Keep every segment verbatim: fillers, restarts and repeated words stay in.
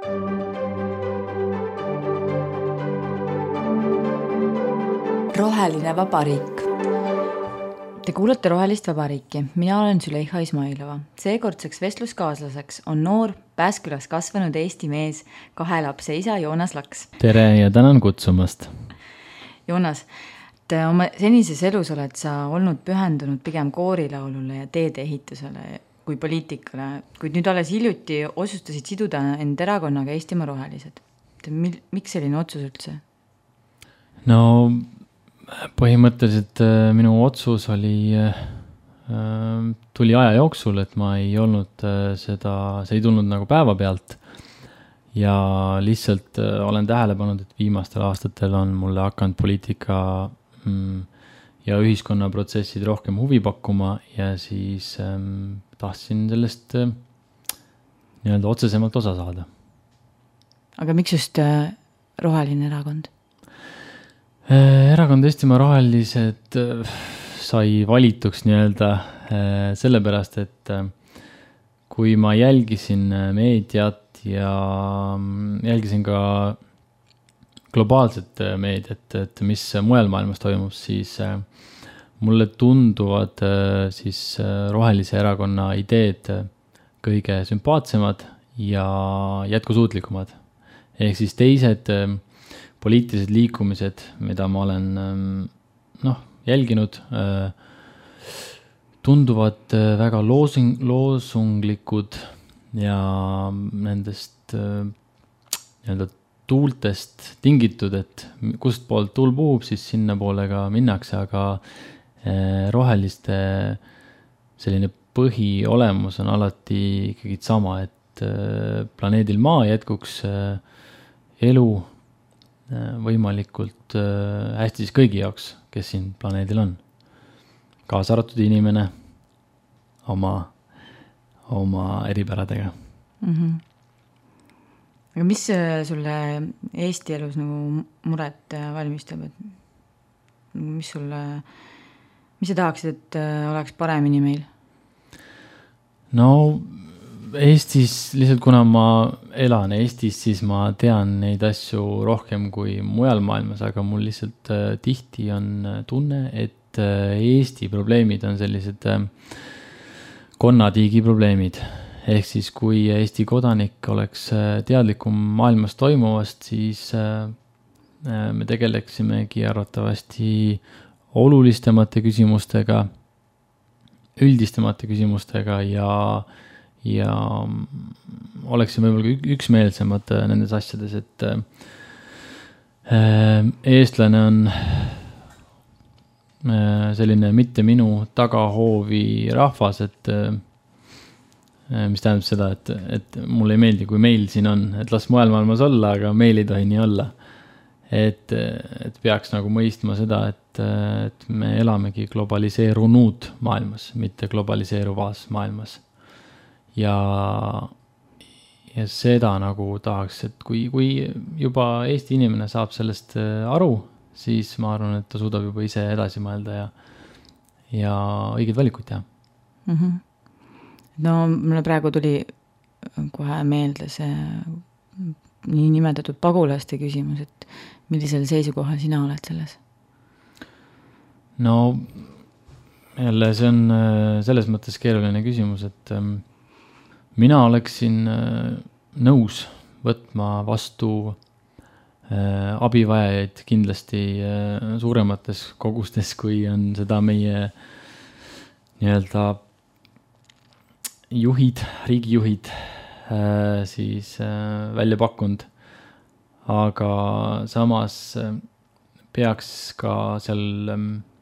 Roheline vabariik. Te kuulate Rohelist vabariiki. Mina olen Züleyxa Ismailova. Seekordseks vestluskaaslaseks on noor Pääskülas kasvanud Eesti mees, kahe lapse isa Joonas Laks. Tere ja tänan kutsumast. Joonas, te oma senises elus oled sa olnud pühendunud pigem koorilaulule ja teede ehitusele kui poliitikale, kuid nüüd alles hiljuti otsustasid siduda end erakonnaga Eestimaa Rohelised. Miks selline otsus üldse? No põhimõtteliselt minu otsus oli, tuli aja jooksul, et ma ei olnud seda, see ei tulnud nagu päeva pealt ja lihtsalt olen tähele pannud, et viimastel aastatel on mulle hakanud poliitika ja ühiskonnaprotsessid rohkem huvi pakkuma ja siis tahtsin sellest nii-öelda otsesemalt osa saada. Aga miks just roheline erakond? Erakond Eestimaa Rohelised sai valituks nii-öelda sellepärast, et kui ma jälgisin meediat ja jälgisin ka globaalset meediat, et mis mujal maailmas toimub, siis mulle tunduvad siis rohelise erakonna ideed kõige sümpaatsemad ja jätkusuutlikumad. Ehk siis teised poliitilised liikumised, mida ma olen noh, jälginud, tunduvad väga loosung, loosunglikud ja nendest nii-öelda tuultest tingitud, et kust poolt tuul puhub, siis sinna poole ka minnakse, aga roheliste selline põhiolemus on alati ikkagi sama, et planeedil Maa jätkuks elu võimalikult hästi siis kõigi jaoks, kes siin planeedil on. Kaasa arvatud inimene oma, oma eripäradega. Mm-hmm. Aga mis sulle Eesti elus nagu muret valmistab? Mis sulle, mis sa tahaksid, et oleks paremini meil? No Eestis, lihtsalt kuna ma elan Eestis, siis ma tean neid asju rohkem kui mujal maailmas, aga mul lihtsalt äh, tihti on tunne, et äh, Eesti probleemid on sellised äh, konnatiigi probleemid. Ehk siis, kui Eesti kodanik oleks äh, teadlikum maailmas toimuvast, siis äh, me tegeleksimegi arvatavasti olulistemate küsimustega, üldistemate küsimustega ja ja oleksime võib-olla üksmeelsemad nendes asjades, et eestlane on selline mitte minu tagahoovi rahvas, et mis tähendab seda, et, et mulle ei meeldi, kui meil siin on, et las mujal maailmas olla, aga meil ei tohi nii olla. Et, et peaks nagu mõistma seda, et, et me elamegi globaliseerunud maailmas, mitte globaliseeruvas maailmas. Ja, ja seda nagu tahaks, et kui, kui juba Eesti inimene saab sellest aru, siis ma arvan, et ta suudab juba ise edasi mõelda ja, ja õiged valikut teha. Mm-hmm. No mulle praegu tuli kohe meelde see nii nimetatud pagulaste küsimus, et millisel seisukohal sina oled selles? No jälle see on selles mõttes keeruline küsimus, et mina oleksin nõus võtma vastu abivajajaid kindlasti suuremates kogustes, kui on seda meie nii-öelda juhid, riigijuhid siis välja pakkunud. Aga samas peaks ka seal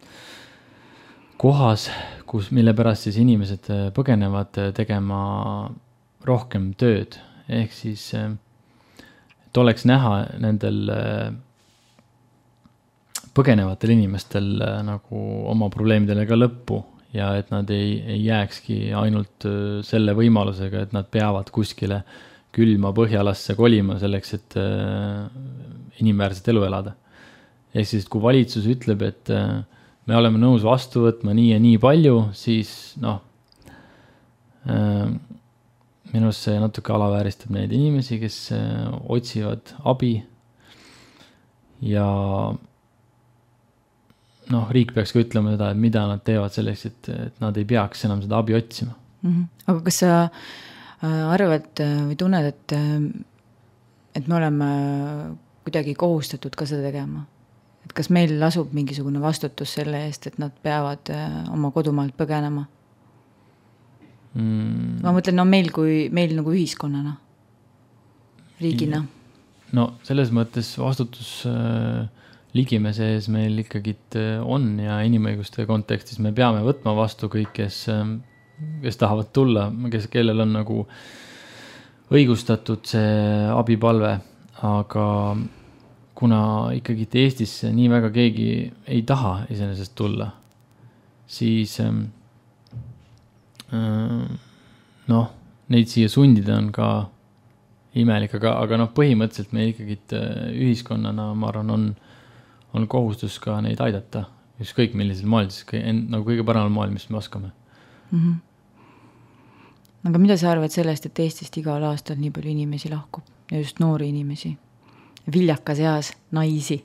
kohas, kus, mille pärast siis inimesed põgenevad, tegema rohkem tööd. Ehk siis, et oleks näha nendel põgenevatel inimestel nagu oma probleemidele ka lõppu ja et nad ei, ei jääkski ainult selle võimalusega, et nad peavad kuskile külma Põhjalasse kolima selleks, et inimväärset elu elada. Ehk siis, kui valitsus ütleb, et me oleme nõus vastu võtma nii ja nii palju, siis noh, minu arust see natuke alavääristab neid inimesi, kes otsivad abi ja noh, riik peaks ka ütlema seda, et mida nad teevad selleks, et, et nad ei peaks enam seda abi otsima. Mm-hmm. Aga kas sa arvad või tunned, et, et me oleme kuidagi kohustatud ka seda tegema? Et kas meil lasub mingisugune vastutus selle eest, et nad peavad oma kodumaalt põgenema? Mm. Ma mõtlen, no meil kui meil nagu ühiskonnana, riigina. No selles mõttes vastutus äh, ligime sees meil ikkagi on ja inimõiguste kontekstis me peame võtma vastu kõik, kes, kes tahavad tulla, kes, kellel on nagu õigustatud see abipalve, aga kuna ikkagi Eestisse nii väga keegi ei taha iseenesest tulla, siis äh, noh, neid siia sundida on ka imelik, aga, aga noh, põhimõtteliselt meil ikkagi ühiskonnana, ma arvan, on on kohustus ka neid aidata, ükskõik millisel moel, nagu kõige paremal moel, mis me oskame. Mm-hmm. Aga mida sa arvad sellest, et Eestist igal aastal nii palju inimesi lahkub ja just noori inimesi, viljakas eas naisi?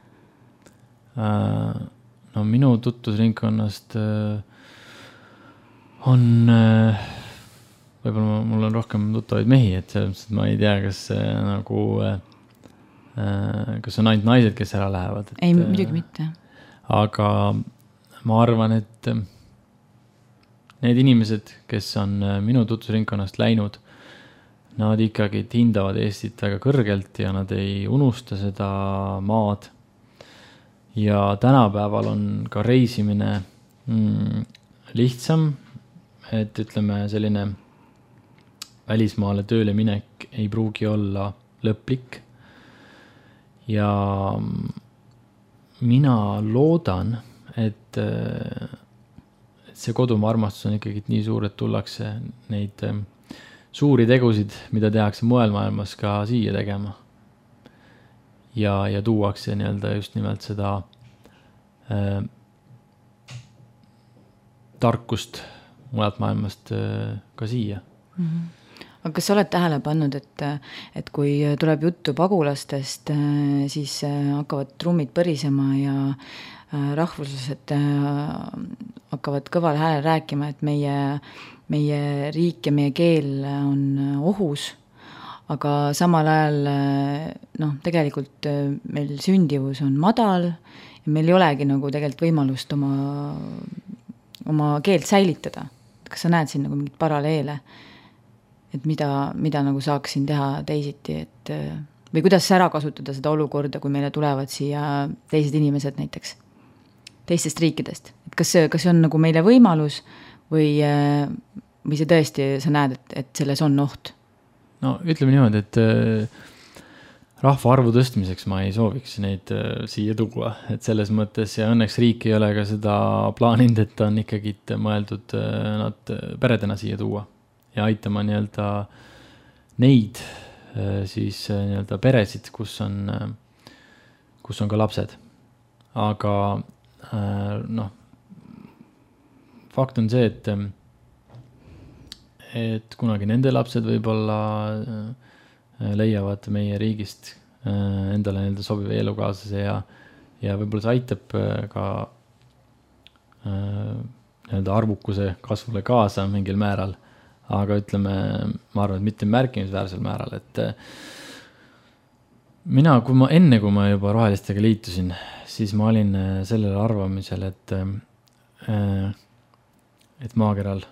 Äh, no minu tutvusringkonnast äh, on äh, võib-olla mul on rohkem tuttavaid mehi, et selles, et ma ei tea, kas äh, nagu äh, kas on ainult naised, kes ära lähevad. Et, ei, muidugi mitte. Aga ma arvan, et need inimesed, kes on minu tutvusringkonnast läinud, nad ikkagi hindavad Eestit väga kõrgelt ja nad ei unusta seda maad. Ja tänapäeval on ka reisimine mm, lihtsam, et ütleme selline välismaale tööle minek ei pruugi olla lõplik. Ja mina loodan, et, et see kodumaa armastus on ikkagi nii suur, et tullakse neid suuri tegusid, mida tehakse mujal maailmas ka siia tegema. Ja, ja tuuakse nii-öelda just nimelt seda äh, tarkust mujalt maailmast äh, ka siia. Mm-hmm. Aga kas sa oled tähele pannud, et, et kui tuleb juttu pagulastest, siis hakkavad trummid põrisema ja rahvuslased hakkavad kõval häälel rääkima, et meie, meie riik ja meie keel on ohus, aga samal ajal noh, tegelikult meil sündivus on madal ja meil ei olegi nagu tegelikult võimalust oma, oma keelt säilitada. Kas sa näed siin nagu mingit paralleele? Et mida, mida nagu saaksin teha teisiti, et, või kuidas ära kasutada seda olukorda, kui meile tulevad siia teised inimesed näiteks teistest riikidest. Et kas see, kas see on nagu meile võimalus või, või see tõesti sa näed, et, et selles on oht? No ütleme niimoodi, et rahvaarvu tõstmiseks ma ei sooviks neid siia tuua, et selles mõttes ja õnneks riik ei ole ka seda plaaninud, et on ikkagi mõeldud nad peredena siia tuua. Ja aitama nii-öelda neid siis nii-öelda peresid, kus on, kus on ka lapsed. Aga noh, fakt on see, et, et kunagi nende lapsed võib-olla leiavad meie riigist endale nii-öelda sobiva elukaaslase ja, ja võib-olla see aitab ka nii-öelda arvukuse kasvule kaasa mingil määral. Aga ütleme, ma arvan, et mitte märkimisväärsel määral, et mina, kui ma enne, kui ma juba rohelistega liitusin, siis ma olin sellel arvamisel, et, et maakeral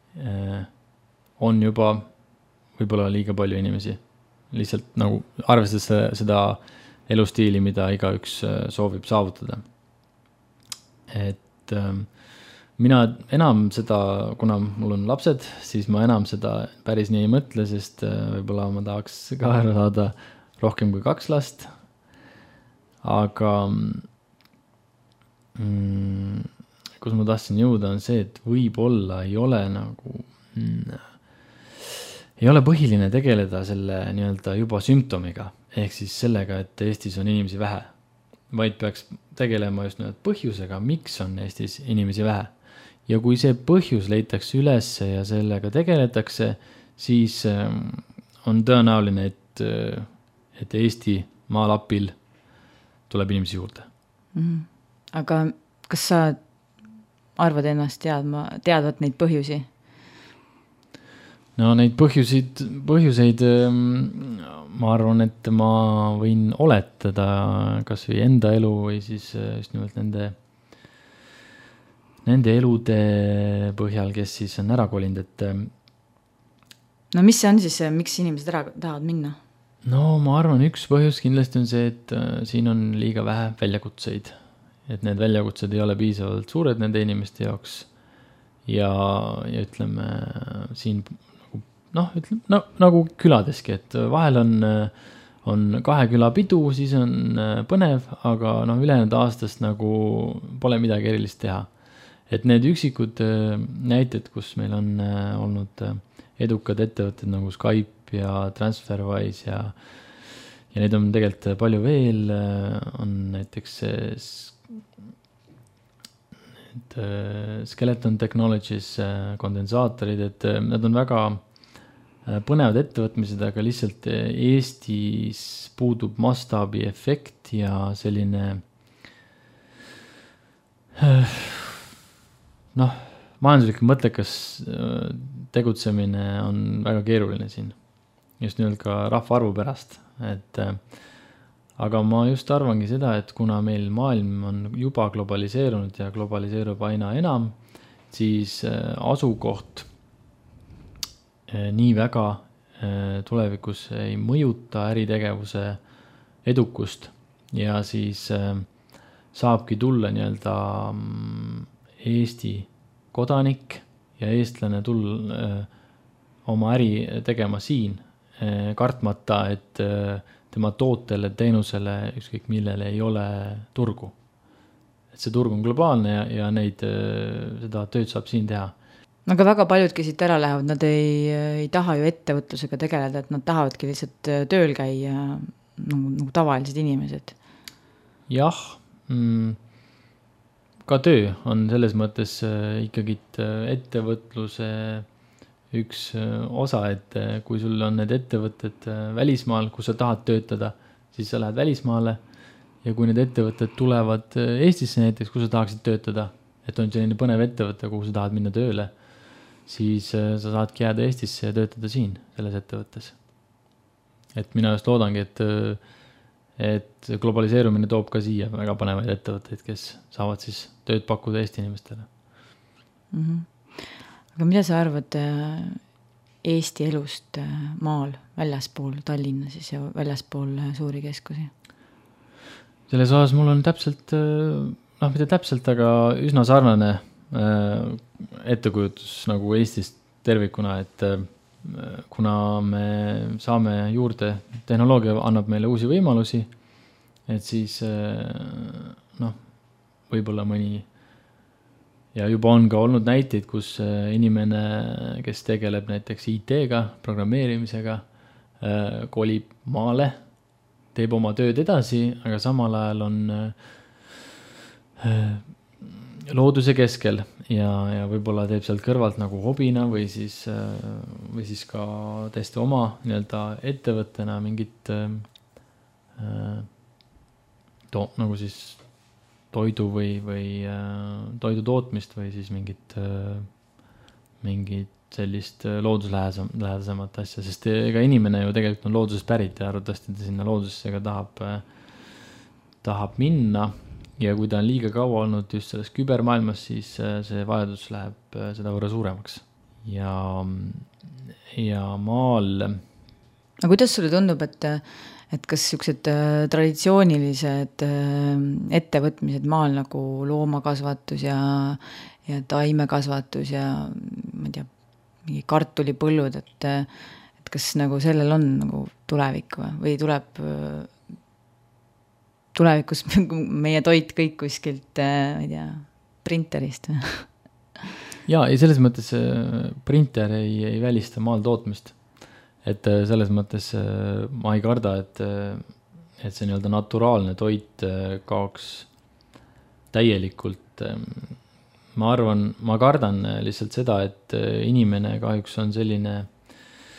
on juba võib-olla liiga palju inimesi. Lihtsalt nagu arvestades seda elustiili, mida igaüks soovib saavutada. Et mina enam seda, kuna mul on lapsed, siis ma enam seda päris nii ei mõtle, sest võib-olla ma tahaks ka ära saada rohkem kui kaks last. Aga mm, kus ma tahtsin jõuda on see, et võib-olla ei ole nagu, mm, ei ole põhiline tegeleda selle nii-öelda juba sümptomiga, ehk siis sellega, et Eestis on inimesi vähe, vaid peaks tegelema just nüüd põhjusega, miks on Eestis inimesi vähe. Ja kui see põhjus leitakse üles ja sellega tegeletakse, siis on tõenäoline, et, et Eesti maalapil tuleb inimesi juurde. Mm-hmm. Aga kas sa arvad ennast teadma, teadvat neid põhjusi? No neid põhjusid, põhjuseid ma arvan, et ma võin oletada kas või enda elu või siis just nimelt nende, nende elude põhjal, kes siis on ära kolinud, et no mis see on siis, miks inimesed ära tahavad minna? No ma arvan, üks põhjus kindlasti on see, et siin on liiga vähe väljakutseid, et need väljakutsed ei ole piisavalt suured nende inimeste jaoks ja, ja ütleme siin noh, ütleme, no, nagu küladeski, et vahel on, on kahe küla pidu, siis on põnev, aga noh, ülejäänud aastast nagu pole midagi erilist teha. Et need üksikud näited, kus meil on olnud edukad ettevõtted nagu Skype ja TransferWise ja, ja neid on tegelikult palju veel, on näiteks need Skeleton Technologies kondensaatorid, et nad on väga põnevad ettevõtmised, aga lihtsalt Eestis puudub mastaabi efekt ja selline noh, majanduslik mõttekas tegutsemine on väga keeruline siin. Just nimelt ka rahvaarvu pärast. Et, aga ma just arvangi seda, et kuna meil maailm on juba globaliseerunud ja globaliseerub aina enam, siis asukoht nii väga tulevikus ei mõjuta äritegevuse edukust ja siis saabki tulla nii-öelda Eesti kodanik ja eestlane tulla oma äri tegema siin, kartmata, et tema tootele, teenusele, ükskõik millele ei ole turgu. Et see turg on globaalne ja, ja neid, seda tööd saab siin teha. Aga väga paljud, kes siit ära lähevad, nad ei, ei taha ju ettevõtlusega tegeleda, et nad tahavadki lihtsalt tööl käia nagu, nagu tavalised inimesed. Jah, mm, ka töö on selles mõttes ikkagi ettevõtluse üks osa, et kui sul on need ettevõtted välismaal, kus sa tahad töötada, siis sa lähed välismaale ja kui need ettevõtted tulevad Eestisse näiteks, kus sa tahaksid töötada, et on selline põnev ettevõte, kuhu sa tahad minna tööle, siis sa saadki jääda Eestisse ja töötada siin selles ettevõttes. Et mina just loodangi, et, et globaliseerumine toob ka siia väga panevaid ettevõtteid, kes saavad siis tööd pakkuda Eesti inimestele. Mm-hmm. Aga mida sa arvad Eesti elust maal, väljaspool Tallinna siis ja väljaspool suuri keskusi? Selles osas mul on täpselt, noh mitte täpselt, aga üsna sarnane ettekujutus nagu Eestist tervikuna, et kuna me saame juurde, tehnoloogia annab meile uusi võimalusi, et siis noh, võib-olla mõni ja juba on ka olnud näiteid, kus inimene, kes tegeleb näiteks I T-ga, programmeerimisega, kolib maale, teeb oma tööd edasi, aga samal ajal on looduse keskel ja, ja võib-olla teeb sealt kõrvalt nagu hobina või siis, või siis ka täiesti oma nii-öelda ettevõttena mingit to, nagu siis toidu või, või toidu tootmist või siis mingit, mingit sellist looduslähedasemat asja, sest ega inimene ju tegelikult on loodusest pärit ja arvatavasti ta sinna loodusesse ka tahab, tahab minna. Ja kui ta on liiga kaua olnud just selles kübermaailmas, siis see vajadus läheb seda võrra suuremaks. Ja, ja maal... Aga kuidas sulle tundub, et, et kas sellised traditsioonilised ettevõtmised maal nagu loomakasvatus ja, ja taimekasvatus ja ma ei tea, mingi kartulipõllud, et, et kas nagu sellel on nagu tulevik või, või tuleb... tulevikus meie toit kõik kuskilt, ma ei tea, printerist. Jaa, ei selles mõttes printer ei, ei välista maal tootmist. Et selles mõttes ma ei karda, et, et see nii-öelda naturaalne toit kaoks täielikult. Ma arvan, ma kardan lihtsalt seda, et inimene kahjuks on selline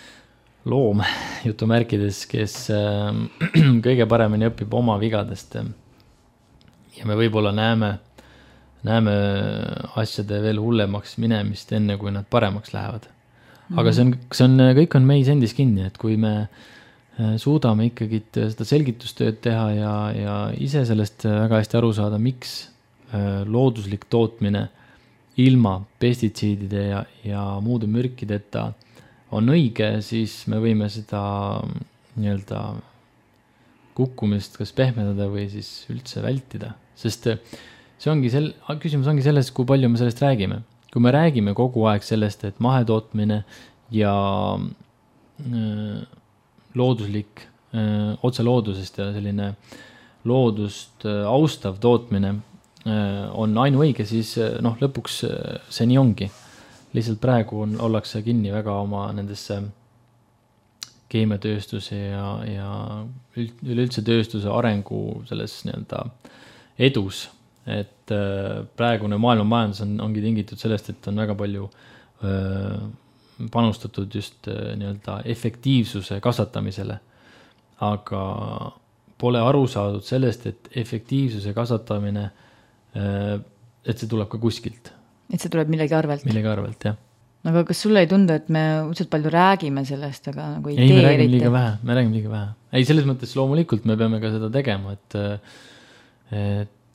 loom jutumärkides, kes kõige paremini õpib oma vigadest. Ja me võib-olla näeme, näeme asjade veel hullemaks minemist enne, kui nad paremaks lähevad. Aga see on, see on, kõik on meis endis kinni, et kui me suudame ikkagi seda selgitustööd teha ja, ja ise sellest väga hästi aru saada, miks looduslik tootmine ilma pestitsiidide ja, ja muude mürkideta on õige, siis me võime seda nii-öelda kukkumist kas pehmendada või siis üldse vältida. Sest see ongi sel, küsimus ongi selles, kui palju me sellest räägime. Kui me räägime kogu aeg sellest, et mahetootmine ja öö, looduslik, öö, otse loodusest ja selline loodust öö, austav tootmine öö, on ainuõige, siis noh, lõpuks see nii ongi. Lihtsalt praegu on, ollakse kinni väga oma nendesse keemiatööstuse ja, ja üleüldse tööstuse arengu selles nii-öelda edus. Et praegune maailma majandus on, ongi tingitud sellest, et on väga palju öö, panustatud just nii-öelda efektiivsuse kasvatamisele. Aga pole aru saadud sellest, et efektiivsuse kasvatamine, öö, et see tuleb ka kuskilt. Et see tuleb millegi arvelt. Millegi arvelt, jah. Aga kas sulle ei tundu, et me uudselt palju räägime sellest, aga nagu ei, ei tee me räägime eriti? liiga vähe, me räägime liiga vähe. Ei, selles mõttes loomulikult me peame ka seda tegema, et, et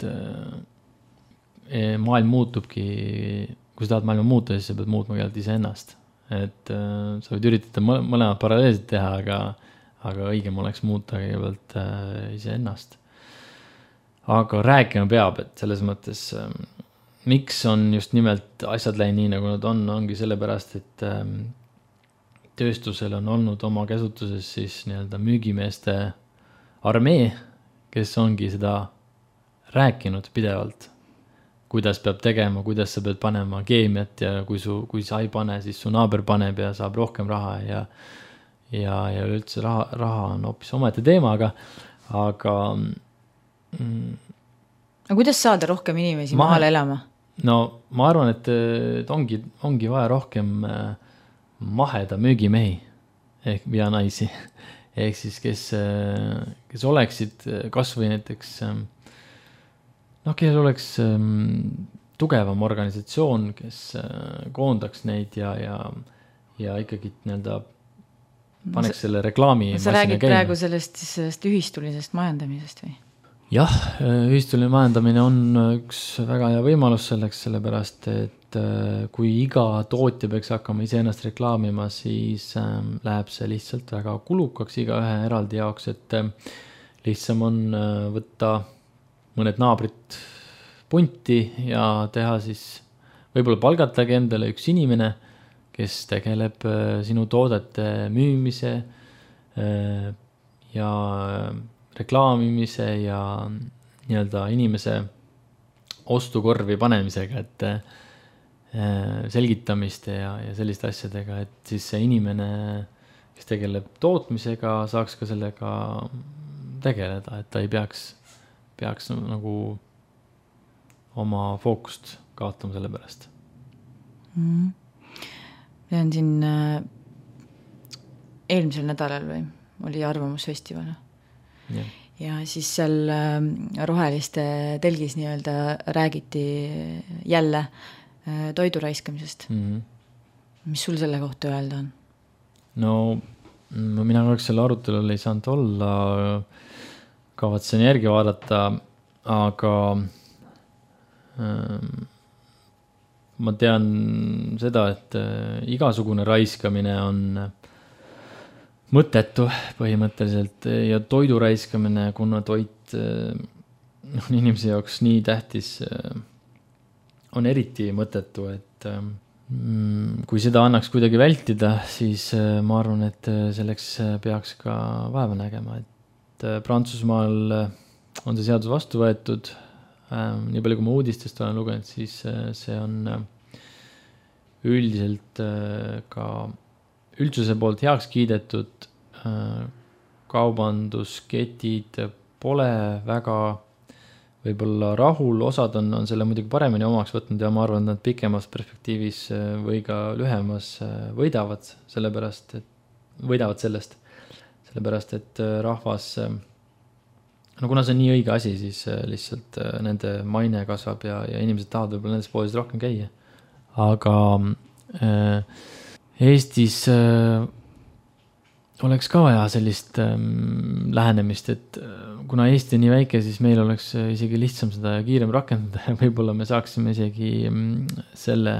maailm muutubki, kui sa tahad maailma muuta, siis sa pead muutma keelt ise ennast. Et sa võid üritada mõlemad paralleelselt teha, aga, aga õigem oleks muuta kõigepealt ise ennast. Aga rääkima peab, et selles mõttes miks on just nimelt asjad läinud nii, nagu nad on, ongi sellepärast, et tööstusel on olnud oma käsutuses siis nii-öelda müügimeeste armee, kes ongi seda rääkinud pidevalt, kuidas peab tegema, kuidas sa pead panema keemiat ja kui, su, kui sa ei pane, siis su naaber paneb ja saab rohkem raha ja, ja, ja üldse raha, raha on hoopis omete teema, aga, aga mm, aga kuidas saada rohkem inimesi maal elama? No ma arvan, et, et ongi, ongi vaja rohkem maheda müügimehi ehk ja naisi. Ehk siis, kes, kes oleksid kas või näiteks, noh, kellel oleks tugevam organisatsioon, kes koondaks neid ja, ja, ja ikkagi nii-öelda paneks selle reklaami. Sa räägid käima. Praegu sellest, sellest ühistulisest majandamisest või? Jah, ühistuline majandamine on üks väga hea võimalus selleks, sellepärast, et kui iga tootja peaks hakkama iseennast reklaamima, siis läheb see lihtsalt väga kulukaks iga ühe eraldi jaoks, et lihtsam on võtta mõned naabrid punti ja teha siis, võib-olla palgatagi endale üks inimene, kes tegeleb sinu toodete müümise ja reklaamimise ja nii-öelda inimese ostukorvi panemisega, et selgitamiste ja, ja selliste asjadega, et siis see inimene, kes tegeleb tootmisega, saaks ka sellega tegeleda, et ta ei peaks, peaks nagu oma fookust kaotama selle pärast. Mm. See on siin eelmisel nädalal või oli arvamusfestival. Ja. ja siis seal roheliste telgis nii-öelda räägiti jälle toidu raiskamisest. Mm-hmm. Mis sul selle kohta öelda on? No mina oleks selle arutelul ei saanud olla, kavatsen järgi vaadata, aga ähm, ma tean seda, et igasugune raiskamine on mõttetu põhimõtteliselt ja toidu raiskamine, kuna toit on inimese jaoks nii tähtis, on eriti mõttetu, et kui seda annaks kuidagi vältida, siis ma arvan, et selleks peaks ka vaeva nägema, et Prantsusmaal on see seadus vastu võetud, nii palju kui ma uudistest olen lugenud, siis see on üldiselt ka üldsuse poolt heaks kiidetud, kaubandusketid pole väga võib-olla rahul, osad on, on selle muidugi paremini omaks võtnud ja ma arvan, et nad pikemas perspektiivis või ka lühemas võidavad, sellepärast, et võidavad sellest. Sellepärast, et rahvas, no kuna see on nii õige asi, siis lihtsalt nende maine kasvab ja, ja inimesed tahavad võib-olla nendes poodides rohkem käia. Aga äh, Eestis äh, oleks ka vaja sellist äh, lähenemist, et kuna Eesti on nii väike, siis meil oleks isegi lihtsam seda kiirem rakendada ja võib-olla me saaksime isegi selle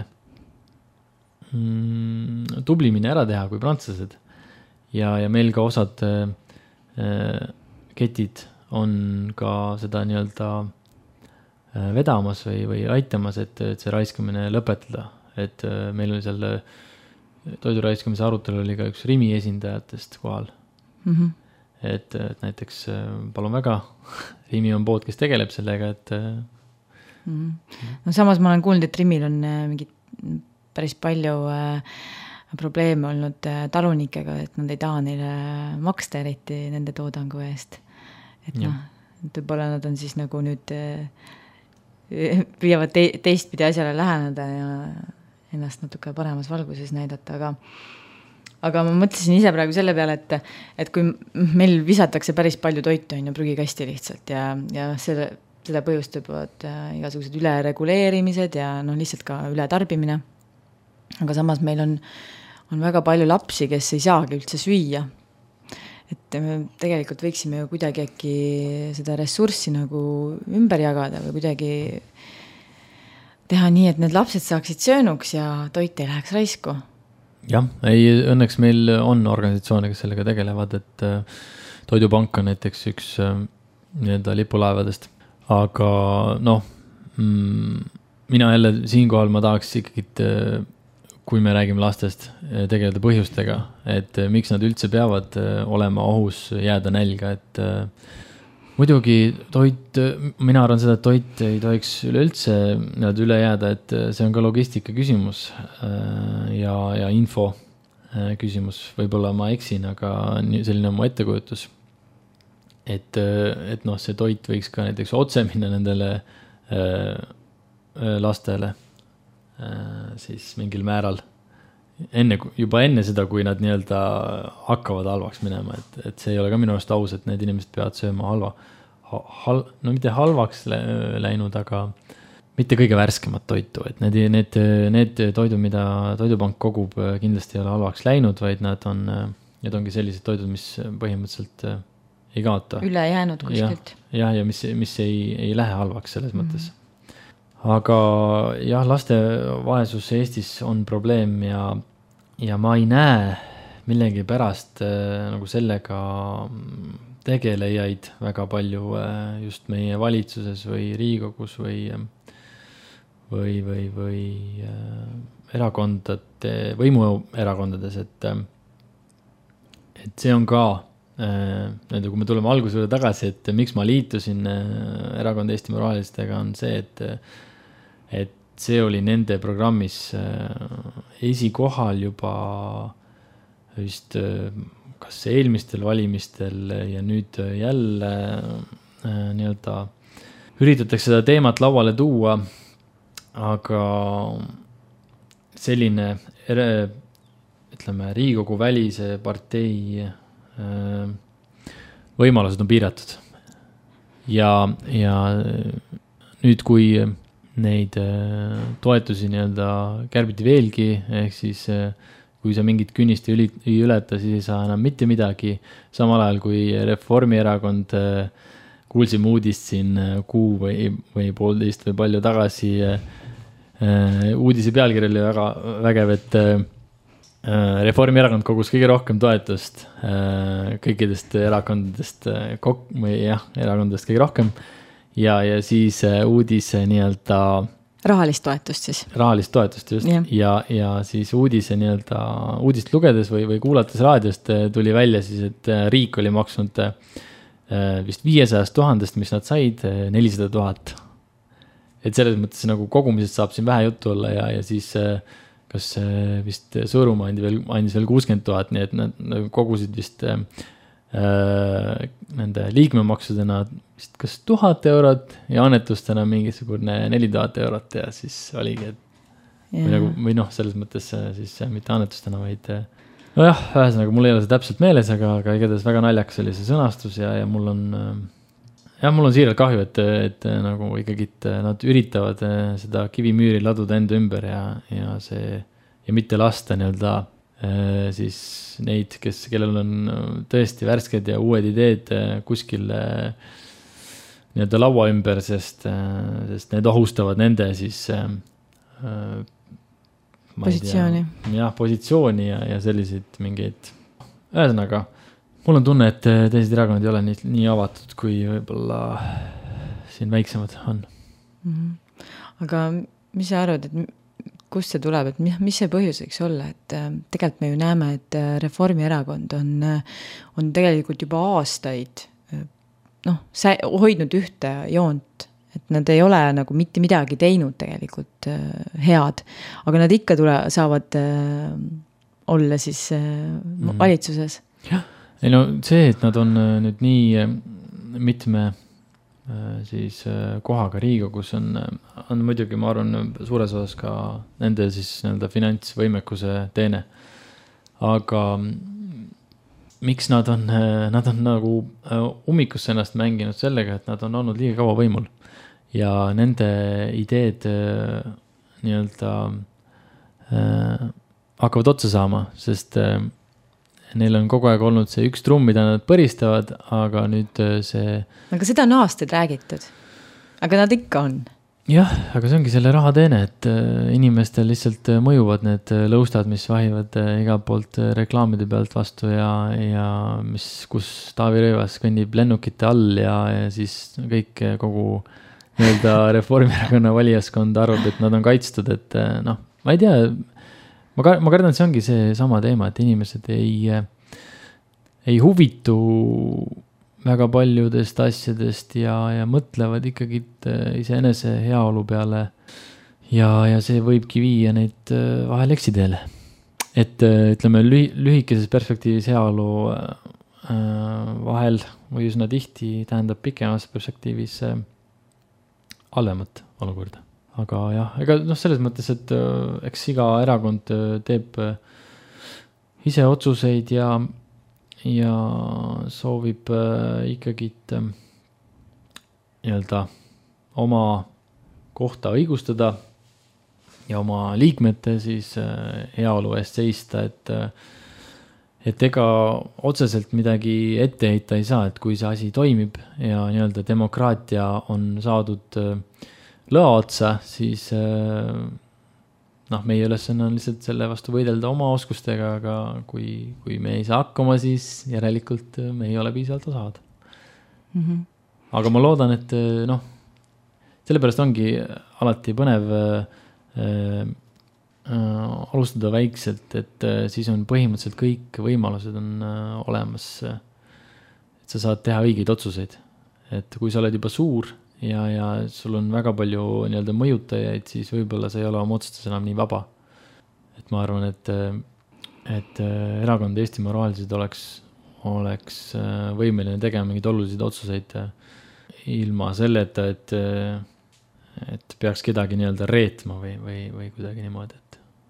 mm, tublimini ära teha kui prantslased. Ja, ja meil ka osad äh, ketid on ka seda nii-öelda äh, vedamas või, või aitamas, et, et see raiskamine lõpetada. Et äh, meil oli seal toidu raiskamise arutelu oli ka üks Rimi esindajatest kohal. Mm-hmm. Et, et näiteks palun väga, Rimi on pood, kes tegeleb sellega, et mm-hmm. no samas ma olen kuulnud, et Rimil on mingid päris palju äh, probleeme olnud talunikega, et nad ei taha neile maksta eriti nende toodangu eest. Et noh, et võib-olla nad on siis nagu nüüd äh, püüavad te, teistpidi asjale läheneda ja ennast natuke paremas valguses näidata, aga Aga ma mõtlesin ise praegu selle peale, et, et kui meil visatakse päris palju toitu on ju prügikasti lihtsalt ja, ja selle, seda põhjustavad igasugused ülereguleerimised ja noh, lihtsalt ka ületarbimine. Aga samas meil on, on väga palju lapsi, kes ei saagi üldse süüa. Et me tegelikult võiksime ju kuidagi äkki seda ressurssi nagu ümber jagada või kuidagi teha nii, et need lapsed saaksid söönuks ja toit ei läheks raisku. Jah, ei, õnneks meil on organisatsioone, kes sellega tegelevad, et Toidupank on näiteks üks nii-öelda lipulaevadest, aga noh, mm, mina jälle siinkohal ma tahaks ikkagi, kui me räägime lastest, tegeleda põhjustega, et miks nad üldse peavad olema ohus jääda nälga, et muidugi toit, mina arvan seda, et toit ei tohiks üleüldse üle jääda, et see on ka logistika küsimus ja, ja info küsimus. Võib-olla ma eksin, aga selline on mu ettekujutus. Et, et noh, see toit võiks ka näiteks otse minna nendele lastele siis mingil määral. Enne, juba enne seda, kui nad nii-öelda hakkavad halvaks minema, et, et see ei ole ka minu arust aus, et need inimesed peavad sööma halva, hal, no mitte halvaks läinud, aga mitte kõige värskemat toitu, et need, need, need toidu, mida Toidupank kogub, kindlasti ei ole halvaks läinud, vaid nad on, need ongi sellised toidud, mis põhimõtteliselt ei kaota. Üle jäänud kuskilt. Ja, ja mis, mis ei, ei lähe halvaks selles mõttes. Mm. Aga jah, laste vaesus Eestis on probleem ja, ja ma ei näe millegi pärast äh, nagu sellega tegelejaid väga palju äh, just meie valitsuses või Riigikogus või, või, või, või äh, erakondade, võimuerakondades, et, et see on ka, äh, kui me tuleme alguse juurde tagasi, et miks ma liitusin äh, erakond Eesti Moraalistega, on see, et et see oli nende programmis esikohal juba vist kas eelmistel valimistel ja nüüd jälle nii-öelda üritatakse seda teemat lauale tuua, aga selline ütleme, Riigikogu välise partei võimalused on piiratud. Ja, ja nüüd, kui neid toetusi nii-öelda kärbiti veelgi, ehk siis kui sa mingit künnist ei ületa, siis ei saa enam mitte midagi. Samal ajal kui Reformierakond kuulsime uudist siin kuu või, või poolteist või palju tagasi, uudise pealkiri oli väga vägev, et Reformierakond kogus kõige rohkem toetust kõikidest erakondadest, või jah, erakondadest kõige rohkem. Ja, ja siis uudis nii-öelda rahalist toetust siis. Rahalist toetust just. Yeah. Ja, ja siis uudise nii-öelda uudist lugedes või, või kuulates raadiost tuli välja siis, et riik oli maksnud vist viiesajast tuhandest, mis nad said, nelisada tuhat. Et selles mõttes nagu kogumisest saab siin vähe juttu olla ja, ja siis kas vist Sõõrumaa andis veel, andis veel kuuskümmend tuhat, nii et nad kogusid vist nende liikmemaksudena vist kas tuhat eurot ja annetustena mingisugune neli tuhat eurot ja siis oligi, et või, nagu, või noh, selles mõttes siis mitte annetustena, vaid nojah, ühesõnaga mul ei ole see täpselt meeles, aga, aga igatahes väga naljakas oli see sõnastus ja, ja mul on, jah, mul on siiralt kahju, et, et nagu ikkagi et nad üritavad seda kivimüüri laduda enda ümber ja, ja see, ja mitte lasta nii-öelda siis neid, kes, kellel on tõesti värsked ja uued ideed kuskil nii-öelda laua ümber, sest, sest need ohustavad nende siis positsiooni. Jah, positsiooni ja, ja selliseid mingeid. Ühesõnaga, mul on tunne, et teised erakonnad ei ole nii, nii avatud, kui võib-olla siin väiksemad on. Mm-hmm. Aga mis sa arvad, et kust see tuleb, et mis, mis see põhjus võiks olla, et tegelikult me ju näeme, et Reformierakond on, on tegelikult juba aastaid noh, hoidnud ühte joont, et nad ei ole nagu mitte midagi teinud tegelikult head, aga nad ikka tule, saavad olla siis mm. valitsuses. Jah, ei no see, et nad on nüüd nii mitme siis kohaga Riigikogus on, on muidugi, ma arvan, suures osas ka nende siis nende finantsvõimekuse teene. Aga miks nad on, nad on nagu ummikusse ennast mänginud sellega, et nad on olnud liiga kaua võimul. Ja nende ideed nii-öelda äh, hakkavad otsa saama, sest äh, neil on kogu aeg olnud see üks trumm, mida nad põristavad, aga nüüd see... Aga seda on aastaid räägitud, aga nad ikka on. Jah, aga see ongi selle raha teene, et äh, inimestel lihtsalt mõjuvad need lõustad, mis vahivad äh, igalt poolt reklaamide pealt vastu ja, ja mis, kus Taavi Rõivas kõnnib lennukite all ja, ja siis kõik kogu... nii-öelda Reformierakonna valijaskond arvab, et nad on kaitstud, et noh, ma ei tea, ma, ka, ma kardan, et see ongi see sama teema, et inimesed ei, ei huvitu väga paljudest asjadest ja, ja mõtlevad ikkagi iseenese heaolu peale ja, ja see võibki viia neid vahel eksiteele. Et ütleme, lühi, lühikeses perspektiivis heaolu vahel või üsna tihti tähendab pikemas perspektiivis halvemat olukorda. Aga jah, ega noh, selles mõttes, et äh, eks iga erakond äh, teeb äh, ise otsuseid ja, ja soovib äh, ikkagi äh, nii-öelda oma kohta õigustada ja oma liikmete siis äh, heaolu eest seista, et äh, et ega otseselt midagi ette heita ei saa, et kui see asi toimib ja nii-öelda demokraatia on saadud lõa otsa, siis noh, meie ülesanne on lihtsalt selle vastu võidelda oma oskustega, aga kui, kui me ei saa hakkama, siis järelikult me ei ole piisavalt osavad. Mm-hmm. Aga ma loodan, et noh, sellepärast ongi alati põnev äh, alustada väikselt, et siis on põhimõtteliselt kõik võimalused on olemas, et sa saad teha õigeid otsuseid. Et kui sa oled juba suur ja, ja sul on väga palju nii-öelda mõjutajaid, siis võib-olla sa ei ole oma otsustes enam nii vaba. Et ma arvan, et, et erakond Eesti Moraalised oleks, oleks võimeline tegema mingid olulised otsuseid ilma selleta, et, et peaks kedagi nii-öelda reetma või, või, või kuidagi niimoodi, et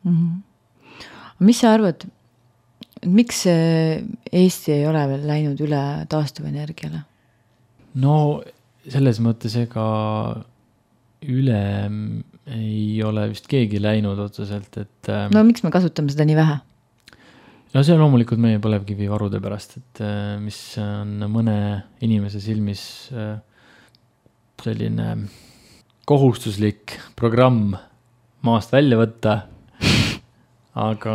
Mm-hmm. Mis sa arvad, miks Eesti ei ole veel läinud üle taastuvenergiale? No selles mõttes ega üle ei ole vist keegi läinud otseselt, et... No miks me kasutame seda nii vähe? No see on loomulikult meie põlevkivivarude pärast, et mis on mõne inimese silmis selline kohustuslik programm maast välja võtta, aga,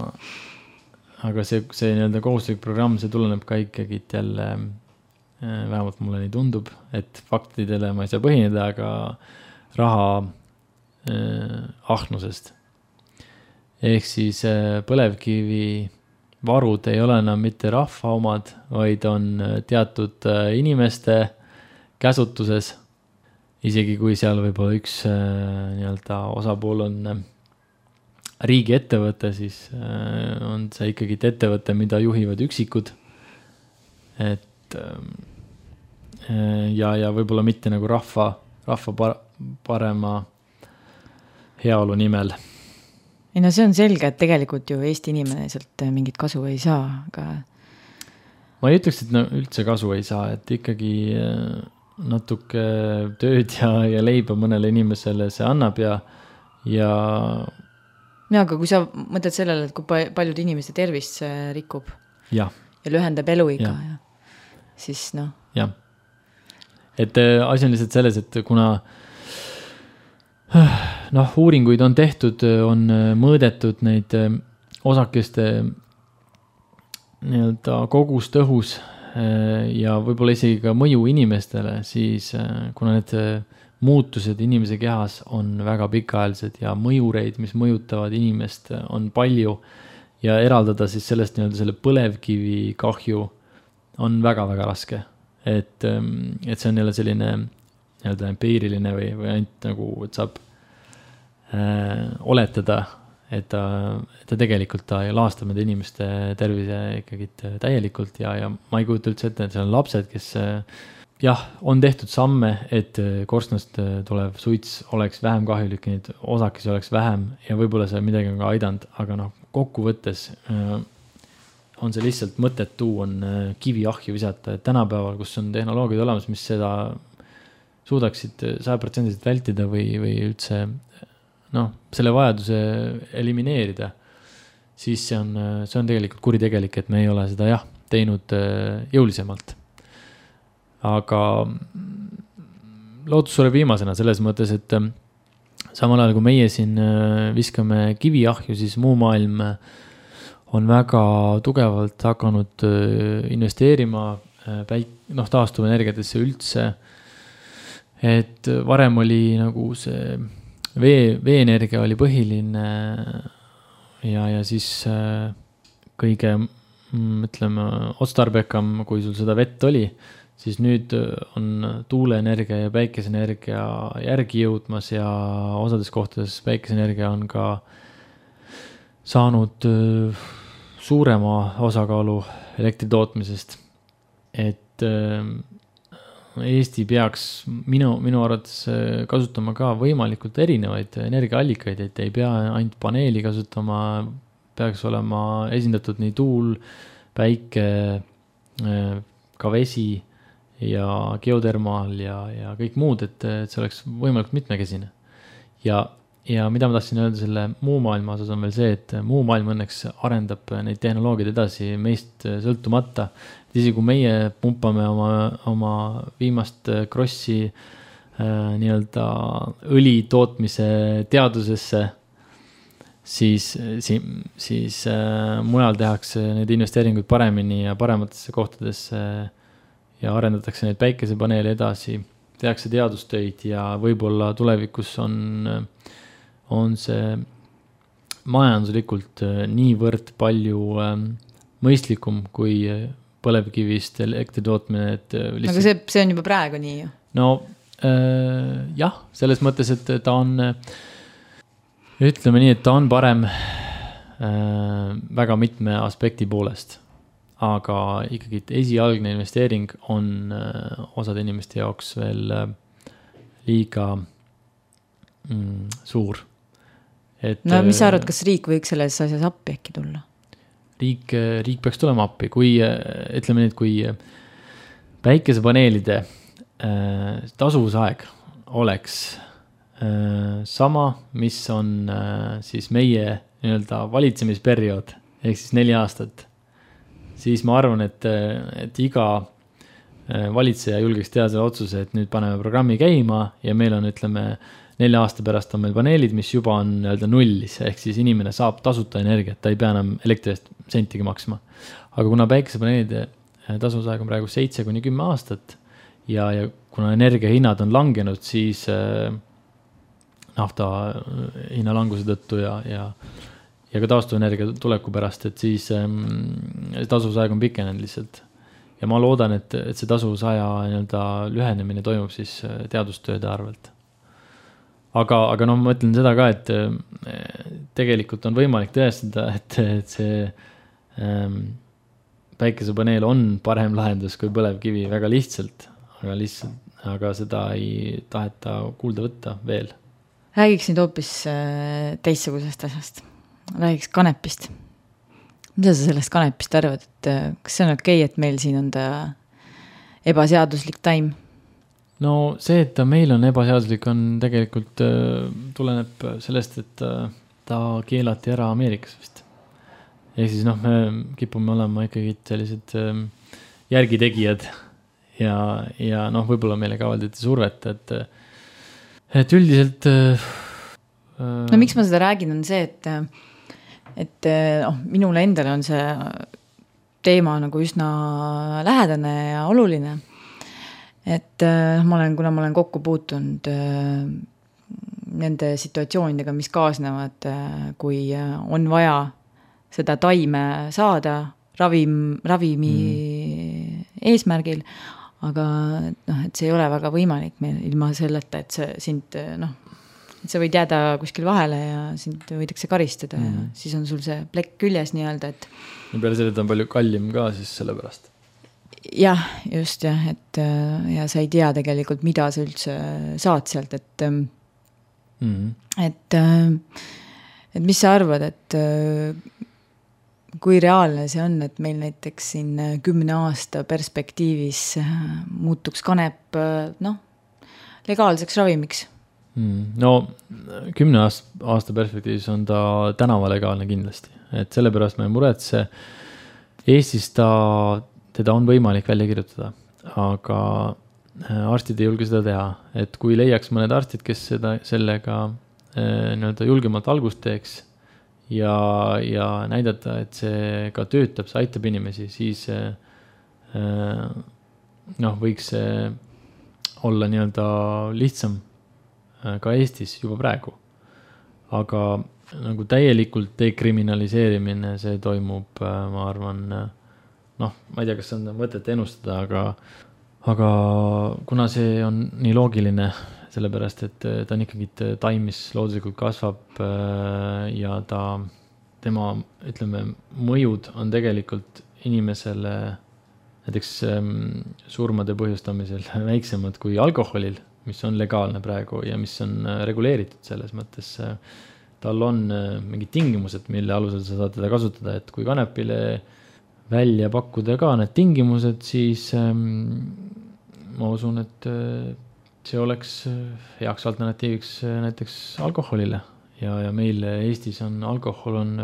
aga see, see nii-öelda kohustuslik programm, see tuleneb ka ikkagi jälle, vähemalt mulle nii tundub, et faktidele ma ei saa põhineda, aga raha äh, ahnusest. Ehk siis äh, põlevkivi varud ei ole enam mitte rahva omad, vaid on teatud äh, inimeste käsutuses, isegi kui seal võib-olla üks äh, nii-öelda osapool on äh, riigi ettevõte, siis äh, on see ikkagi ettevõte, mida juhivad üksikud. Et äh, ja, ja võib-olla mitte nagu rahva, rahva parema heaolu nimel. ei no see on selge, et tegelikult ju Eesti inimene sealt mingit kasu ei saa, aga ma ei ütleks, et no üldse kasu ei saa, et ikkagi natuke tööd ja, ja leiba mõnele inimesele see annab ja, ja ja aga kui sa mõtled sellele, et kui paljud inimeste tervist see rikub ja, ja lühendab eluiga ja. Ja, siis noh. jah, et asi on lihtsalt selles, et kuna noh, uuringuid on tehtud, on mõõdetud neid osakeste nii-öelda kogust õhus ja võib-olla isegi ka mõju inimestele, siis kuna need muutused inimese kehas on väga pikaajalised ja mõjureid, mis mõjutavad inimest, on palju ja eraldada siis sellest nii-öelda selle põlevkivi kahju on väga-väga raske. Et, et see on jälle selline nii-öelda empiiriline või, või ainult nagu, et saab äh, oletada, et ta, et ta tegelikult ta laastab nende inimeste tervise ikkagi täielikult ja, ja ma ei kujuta üldse ette, et seal on lapsed, kes jah, on tehtud samme, et korstnast tulev suits oleks vähem kahjulik, neid osakesi oleks vähem ja võib-olla see midagi on ka aidanud, aga noh, kokkuvõttes on see lihtsalt mõttetu, on kiviahju visata, et tänapäeval, kus on tehnoloogiad olemas, mis seda suudaksid sada protsenti vältida või, või üldse noh, selle vajaduse elimineerida, siis see on, see on tegelikult kuritegelik, et me ei ole seda jah, teinud jõulisemalt. Aga lootus sureb viimasena selles mõttes, et samal ajal kui meie siin viskame kiviahju, siis muu maailm on väga tugevalt hakanud investeerima päik-, noh, taastuvenergiatesse üldse. Et varem oli nagu see vee, veenergia oli põhiline ja, ja siis kõige, ütleme, otstarbekam, kui sul seda vett oli, siis nüüd on tuuleenergia ja päikeseenergia järgi jõudmas ja osades kohtades päikeseenergia on ka saanud suurema osakaalu elektri tootmisest. Et Eesti peaks minu, minu arvates kasutama ka võimalikult erinevaid energiaallikaid, et ei pea ainult paneeli kasutama, peaks olema esindatud nii tuul, päike, ka vesi ja geotermaal ja, ja kõik muud, et, et see oleks võimalikult mitmekesine. Ja, ja mida ma tahtsin öelda selle muu maailma osas on veel see, et muu maailm õnneks arendab neid tehnoloogiaid edasi meist sõltumata. Isegi kui meie pumpame oma, oma viimast krossi äh, nii-öelda õli tootmise teadusesse, siis, siis, siis äh, mujal tehakse need investeeringud paremini ja parematesse kohtadesse ja arendatakse neid päikesepaneele edasi, tehakse teadustöid ja võib-olla tulevikus on, on see majanduslikult niivõrd palju mõistlikum kui põlevkivist elektri tootmine. Et lihtsalt... Aga see, see on juba praegu nii ju? No äh, jah, selles mõttes, et ta on, ütleme nii, et ta on parem äh, väga mitme aspekti poolest. Aga ikkagi esialgne investeering on äh, osade inimeste jaoks veel äh, liiga mm, suur. Et, no mis sa arvad, kas riik võiks selles asjas appi äkki tulla? Riik, riik peaks tulema appi, kui ütleme nüüd, kui päikesepaneelide äh, tasuvusaeg oleks äh, sama, mis on äh, siis meie nii-öelda valitsemisperiood, ehk siis neli aastat, siis ma arvan, et, et iga valitseja julgeks teha selle otsuse, et nüüd paneme programmi käima ja meil on, ütleme, nelja aasta pärast on meil paneelid, mis juba on nii-öelda nullis, ehk siis inimene saab tasuta energiat, ta ei pea enam elektri eest sentigi maksma. Aga kuna päikesepaneelide tasuvusaeg on praegu seitse kuni kümme aastat ja, ja kuna energiahinnad on langenud, siis äh, nafta hinnalanguse tõttu ja, ja, ja ka taastuvenergia tuleku pärast, et siis ähm, tasuvusaeg on pikenenud lihtsalt. Ja ma loodan, et, et see tasuvusaja nii-öelda lühenemine toimub siis teadustööde arvelt. Aga, aga noh, ma mõtlen seda ka, et tegelikult on võimalik tõestada, et, et see ähm, päikesepaneel on parem lahendus kui põlevkivi väga lihtsalt, aga, lihtsalt, aga seda ei taheta kuulda võtta veel. Räägiks nüüd hoopis teistsugusest asjast. räägiks kanepist. Mida sa sellest kanepist arvad, et kas see on okei, et meil siin on ta ebaseaduslik taim? No see, et ta meil on ebaseaduslik, on tegelikult tuleneb sellest, et ta keelati ära Ameerikas vist. Ehk siis noh, me kipume olema ikkagi sellised järgitegijad ja, ja noh, võib-olla meile ka avaldati survet, et, et üldiselt no miks ma seda räägin, on see, et et oh, minule endale on see teema nagu üsna lähedane ja oluline. Et ma olen, kuna ma olen kokku puutunud nende situatsioonidega, mis kaasnevad, kui on vaja seda taime saada ravim, ravimi mm. eesmärgil, aga noh, et see ei ole väga võimalik meil ilma selleta, et see sind noh, et sa võid jääda kuskil vahele ja sind võidakse karistada mm. ja siis on sul see plekk küljes nii-öelda, et ja peale selle on palju kallim ka siis selle pärast. Jah, just jah, et ja sa ei tea tegelikult, mida sa üldse saad sealt, et mm. et et mis sa arvad, et kui reaalne see on, et meil näiteks siin kümne aasta perspektiivis muutuks kanep noh, legaalseks ravimiks? No kümne aasta perspektiivis on ta tänavalegaalne kindlasti, et sellepärast ma ei muretse. Eestis ta, teda on võimalik välja kirjutada, aga arstid ei julge seda teha, et kui leiaks mõned arstid, kes seda, sellega nii-öelda julgemalt algust teeks ja, ja näidata, et see ka töötab, see aitab inimesi, siis noh, võiks see olla nii-öelda lihtsam ka Eestis juba praegu. Aga nagu täielikult dekriminaliseerimine, see toimub, ma arvan, noh, ma ei tea, kas on mõtet ennustada, aga, aga kuna see on nii loogiline, sellepärast, et ta on ikkagi taim, mis looduslikult kasvab ja ta, tema, ütleme, mõjud on tegelikult inimesele näiteks surmade põhjustamisel väiksemad kui alkoholil, mis on legaalne praegu ja mis on reguleeritud selles mõttes. Tal on mingid tingimused, mille alusel sa saad teda kasutada, et kui kanepile välja pakkuda ka need tingimused, siis ma usun, et see oleks heaks alternatiiviks näiteks alkoholile ja, ja meil Eestis on alkohol on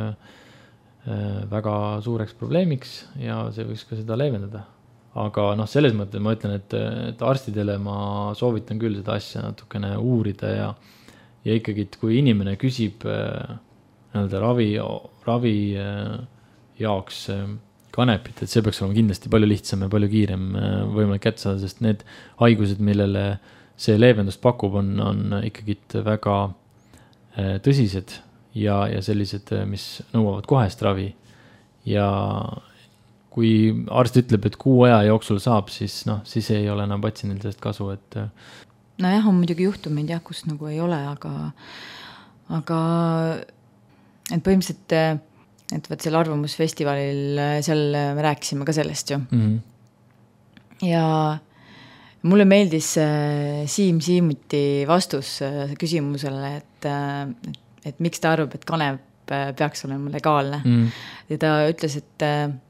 väga suureks probleemiks ja see võiks ka seda leevendada. Aga noh, selles mõttes ma ütlen, et, et arstidele ma soovitan küll seda asja natukene uurida ja, ja ikkagi, et kui inimene küsib nii-öelda ravi, ravi jaoks kanepit, et see peaks olema kindlasti palju lihtsam ja palju kiirem võimalik kätte saada, sest need haigused, millele see leevendust pakub, on, on ikkagi väga tõsised ja, ja sellised, mis nõuavad kohest ravi ja kui arst ütleb, et kuu aja jooksul saab, siis, noh, siis ei ole enam patsiendil sellest kasu, et no jah, on muidugi juhtumeid jah, kus nagu ei ole, aga aga et põhimõtteliselt et võt seal arvamusfestivalil seal me rääkisime ka sellest ju mm-hmm. ja mulle meeldis Siim Siimuti vastus küsimusele, et, et, et miks ta arvab, et kanep peaks olema legaalne mm. ja ta ütles, et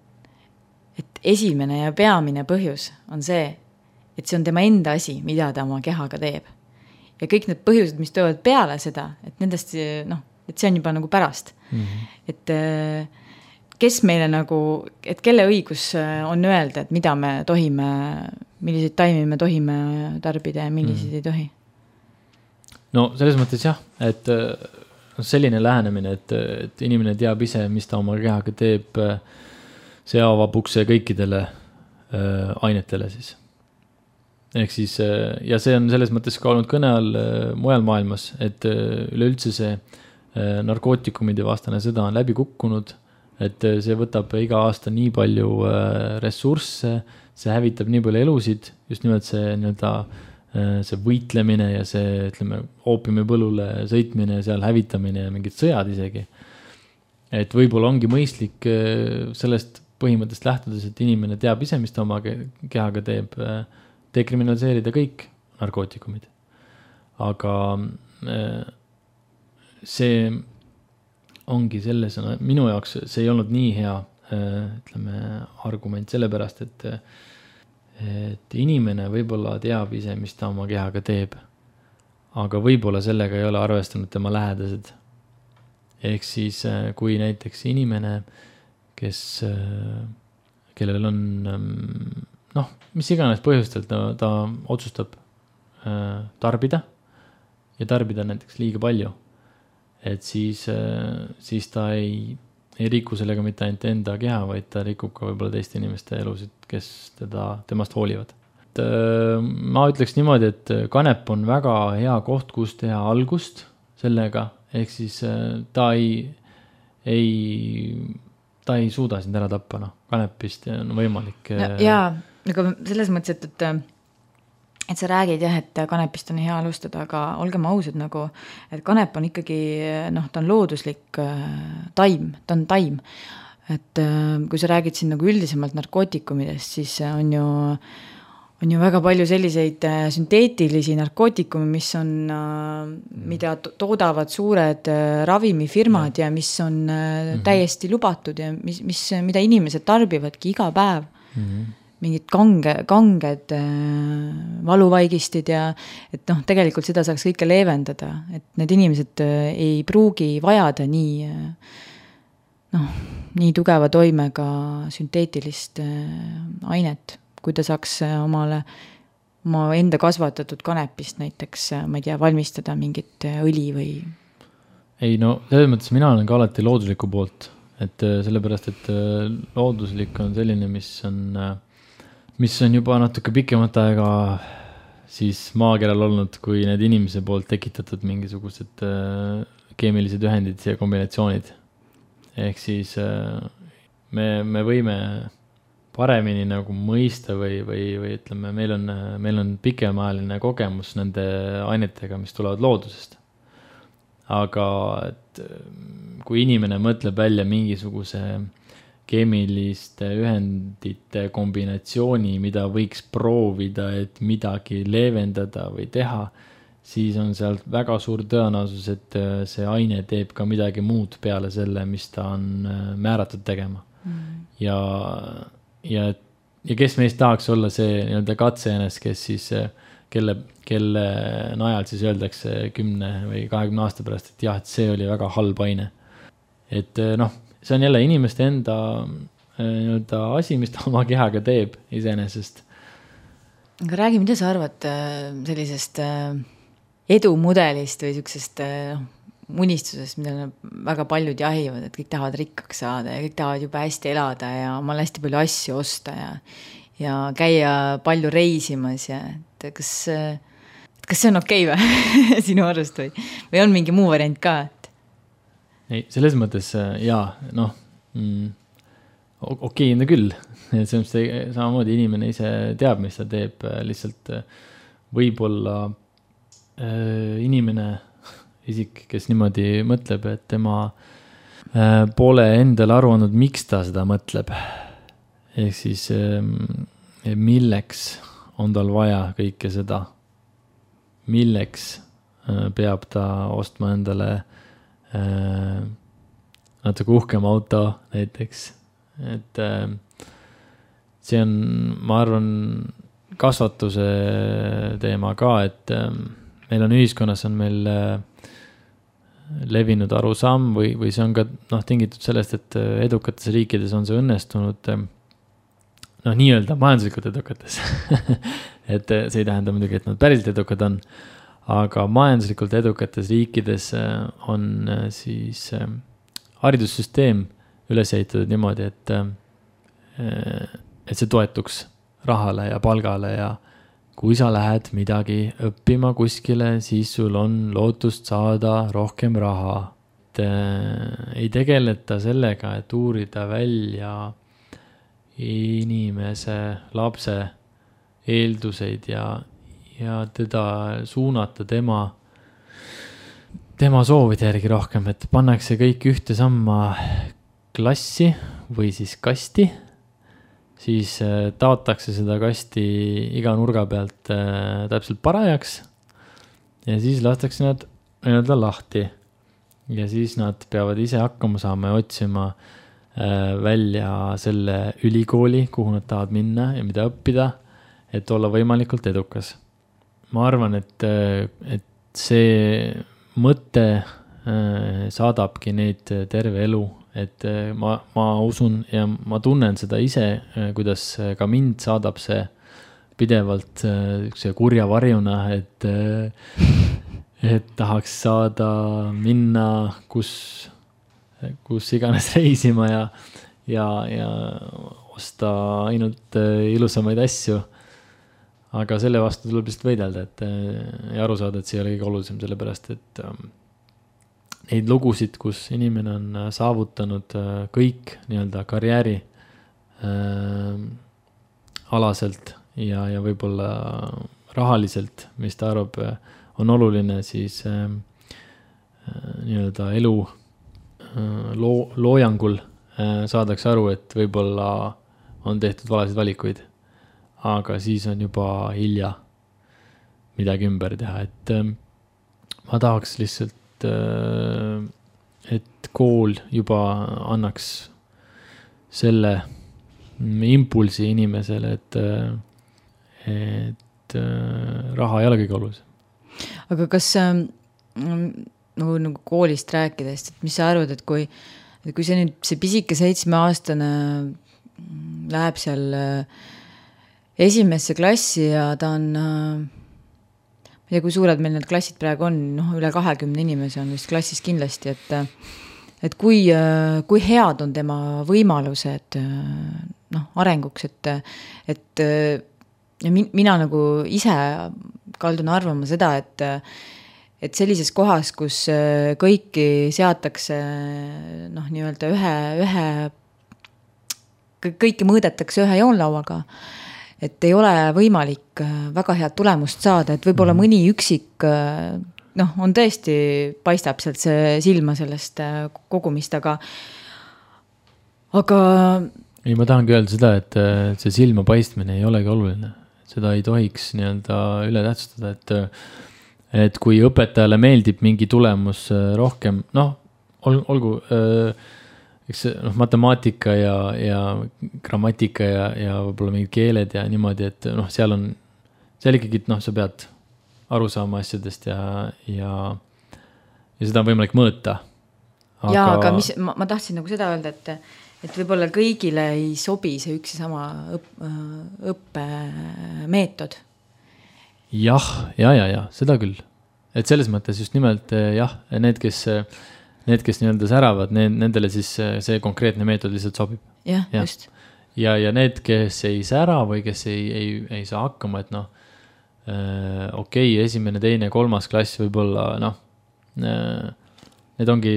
et esimene ja peamine põhjus on see, et see on tema enda asi, mida ta oma kehaga teeb. Ja kõik need põhjused, mis töövad peale seda, et nendest, noh, et see on juba nagu pärast. Mm-hmm. Et kes meile nagu, et kelle õigus on öelda, et mida me tohime, milliseid taimi me tohime tarbida ja milliseid mm-hmm. ei tohi? No selles mõttes jah, et selline lähenemine, et, et inimene teab ise, mis ta oma kehaga teeb, see avab ukse kõikidele äh, ainetele siis. Ehk siis, äh, ja see on selles mõttes ka olnud kõne all äh, mujal maailmas, et äh, üleüldse see äh, narkootikumide vastane sõda on läbi kukkunud, et äh, see võtab iga aasta nii palju äh, ressursse, see hävitab nii palju elusid, just nimelt see, nii-öelda, äh, see võitlemine ja see, ütleme, oopiumipõllule sõitmine, seal hävitamine ja mingid sõjad isegi. Et võib-olla ongi mõistlik äh, sellest põhimõttest lähtudes, et inimene teab ise, mis ta oma kehaga teeb, dekriminaliseerida kõik narkootikumid. Aga see ongi selles, minu jaoks see ei olnud nii hea ütleme, argument sellepärast, et, et inimene võib-olla teab ise, mis ta oma kehaga teeb, aga võib-olla sellega ei ole arvestanud tema lähedased. Ehk siis, kui näiteks inimene, kes, kellel on, noh, mis iganes põhjustel ta, ta otsustab tarbida ja tarbida näiteks liiga palju, et siis, siis ta ei, ei riku sellega mitte ainult enda keha, vaid ta rikub ka võib-olla teiste inimeste elusid, kes teda, temast hoolivad. Et, ma ütleks niimoodi, et kanep on väga hea koht, kus teha algust sellega, ehk siis ta ei, ei, ta ei suuda sind ära tappa, noh, kanepist on võimalik. No, jaa, aga selles mõttes, et, et et sa räägid jah, et kanepist on hea alustada, aga olgem ausad nagu, et kanep on ikkagi, noh, ta on looduslik äh, taim, ta on taim. Et äh, kui sa räägid siin nagu üldisemalt narkootikumidest, siis on ju, on ju väga palju selliseid äh, sünteetilisi narkootikumi, mis on, äh, mida toodavad suured äh, ravimifirmad ja. ja mis on äh, mm-hmm. täiesti lubatud ja mis, mis, mida inimesed tarbivadki iga päev. Mm-hmm. Mingid kange, kanged äh, valuvaigistid ja et noh, tegelikult seda saaks kõike leevendada, et need inimesed äh, ei pruugi vajada nii, äh, noh, nii tugeva toimega sünteetilist äh, ainet, kui ta saaks äh, omale, oma enda kasvatatud kanepist näiteks, äh, ma ei tea, valmistada mingit äh, õli või. Ei no, selles mõttes mina olen ka alati loodusliku poolt, et äh, sellepärast, et äh, looduslik on selline, mis on äh, mis on juba natuke pikemat aega siis maakeral olnud, kui need inimese poolt tekitatud mingisugused äh, keemilised ühendid ja kombinatsioonid. Ehk siis äh, me, me võime paremini nagu mõista või, või, või ütleme, meil on, meil on pikemaajaline kogemus nende ainetega, mis tulevad loodusest. Aga et, kui inimene mõtleb välja mingisuguse keemiliste ühendite kombinatsiooni, mida võiks proovida, et midagi leevendada või teha, siis on seal väga suur tõenäosus, et see aine teeb ka midagi muud peale selle, mis ta on määratud tegema. Mm. Ja, ja, ja kes meist tahaks olla see nii-öelda katsejänes, kes siis, kelle, kelle najal siis öeldakse kümne või kahekümne aasta pärast, et jah, et see oli väga halb aine. Et noh, see on jälle inimeste enda nii-öelda asi, mis ta oma kehaga teeb iseenesest. Aga räägi, mida sa arvad sellisest edumudelist või sellisest unistusest, mida väga paljud jahivad, et kõik tahavad rikkaks saada ja kõik tahavad juba hästi elada ja omal hästi palju asju osta ja, ja käia palju reisimas ja et kas, kas see on okei või sinu arvast või, või on mingi muu variant ka? Ei, selles mõttes, jaa, noh, mm, okei, no küll, see on see, samamoodi inimene ise teab, mis ta teeb, lihtsalt võib-olla äh, inimene, isik, kes niimoodi mõtleb, et tema äh, pole endale aru andnud, miks ta seda mõtleb. Ehk siis, äh, milleks on tal vaja kõike seda, milleks äh, peab ta ostma endale Äh, natuke uhkem auto näiteks, et äh, see on, ma arvan, kasvatuse teema ka, et äh, meil on ühiskonnas on meil äh, levinud arusaam või, või see on ka noh, tingitud sellest, et edukates riikides on see õnnestunud äh, noh, nii-öelda majanduslikult edukates et see ei tähenda muidugi, et nad päriselt edukad on. Aga majanduslikult edukates riikides on siis haridussüsteem üles ehitatud niimoodi, et, et see toetuks rahale ja palgale ja kui sa lähed midagi õppima kuskile, siis sul on lootust saada rohkem raha. Et ei tegeleta sellega, et uurida välja inimese, lapse eelduseid ja ja teda suunata tema, tema soovide järgi rohkem, et pannakse kõik ühte samma klassi või siis kasti, siis taotakse seda kasti iga nurga pealt täpselt parajaks ja siis lastakse nad nii-öelda lahti. ja siis nad peavad ise hakkama saama ja otsima äh, välja selle ülikooli, kuhu nad tahavad minna ja mida õppida, et olla võimalikult edukas. Ma arvan, et, et see mõte äh, saadabki neid terve elu, et äh, ma, ma usun ja ma tunnen seda ise, äh, kuidas ka mind saadab see pidevalt äh, see kurja varjuna, et, äh, et tahaks saada minna kus, kus iganes reisima ja, ja, ja osta ainult äh, ilusamaid asju. Aga selle vastu tuleb lihtsalt võidelda, et ja aru saada, et see ei ole kõige olulisem, sellepärast, et neid lugusid, kus inimene on saavutanud kõik nii-öelda karjääri äh, alaselt ja, ja võib-olla rahaliselt, mis ta arvab, on oluline, siis äh, nii-öelda elu äh, loo, loojangul äh, saadakse aru, et võib-olla on tehtud valasid valikuid. Aga siis on juba hilja midagi ümber teha, et äh, ma tahaks lihtsalt, äh, et kool juba annaks selle impulsi inimesele, et, et äh, raha ei ole kõige olulisem. Aga kas äh, nagu, nagu koolist rääkides, et mis sa arvad, et kui, et kui see nüüd see pisike seitsmeaastane läheb seal äh, esimesse klassi ja ta on, ma ei tea, kui suured meil need klassid praegu on, noh, üle kahekümne inimese on vist klassis kindlasti, et, et kui, kui head on tema võimalused, noh, arenguks, et, et ja mina nagu ise kaldun arvama seda, et, et sellises kohas, kus kõiki seatakse, noh, nii-öelda ühe, ühe, kõiki mõõdetakse ühe joonlauaga, et ei ole võimalik väga head tulemust saada, et võib-olla mõni üksik, noh, on tõesti, paistab sealt see silma sellest kogumist, aga, aga... Ei, ma tahangi öelda seda, et see silma paistmine ei olegi oluline. Seda ei tohiks nii-öelda üle tähtsustada, et, et kui õpetajale meeldib mingi tulemus rohkem, noh, ol, olgu... eks noh, matemaatika ja, ja grammatika ja, ja võib-olla mingid keeled ja niimoodi, et noh, seal on, seal ikkagi, noh, sa pead aru saama asjadest ja, ja, ja seda on võimalik mõõta. Aga... Jaa, aga mis, ma, ma tahtsin nagu seda öelda, et, et võib-olla kõigile ei sobi see üks ja sama õpp, õppemeetod. Jah, ja, ja, ja, seda küll. Et selles mõttes just nimelt, jah, need, kes... Need, kes nii-öelda säravad, need, nendele siis see konkreetne meetod lihtsalt sobib. Ja, ja. Just. Ja, ja need, kes ei sära või kes ei, ei, ei saa hakkama, et noh, äh, okei, okay, esimene, teine, kolmas klass võib-olla, noh, äh, need ongi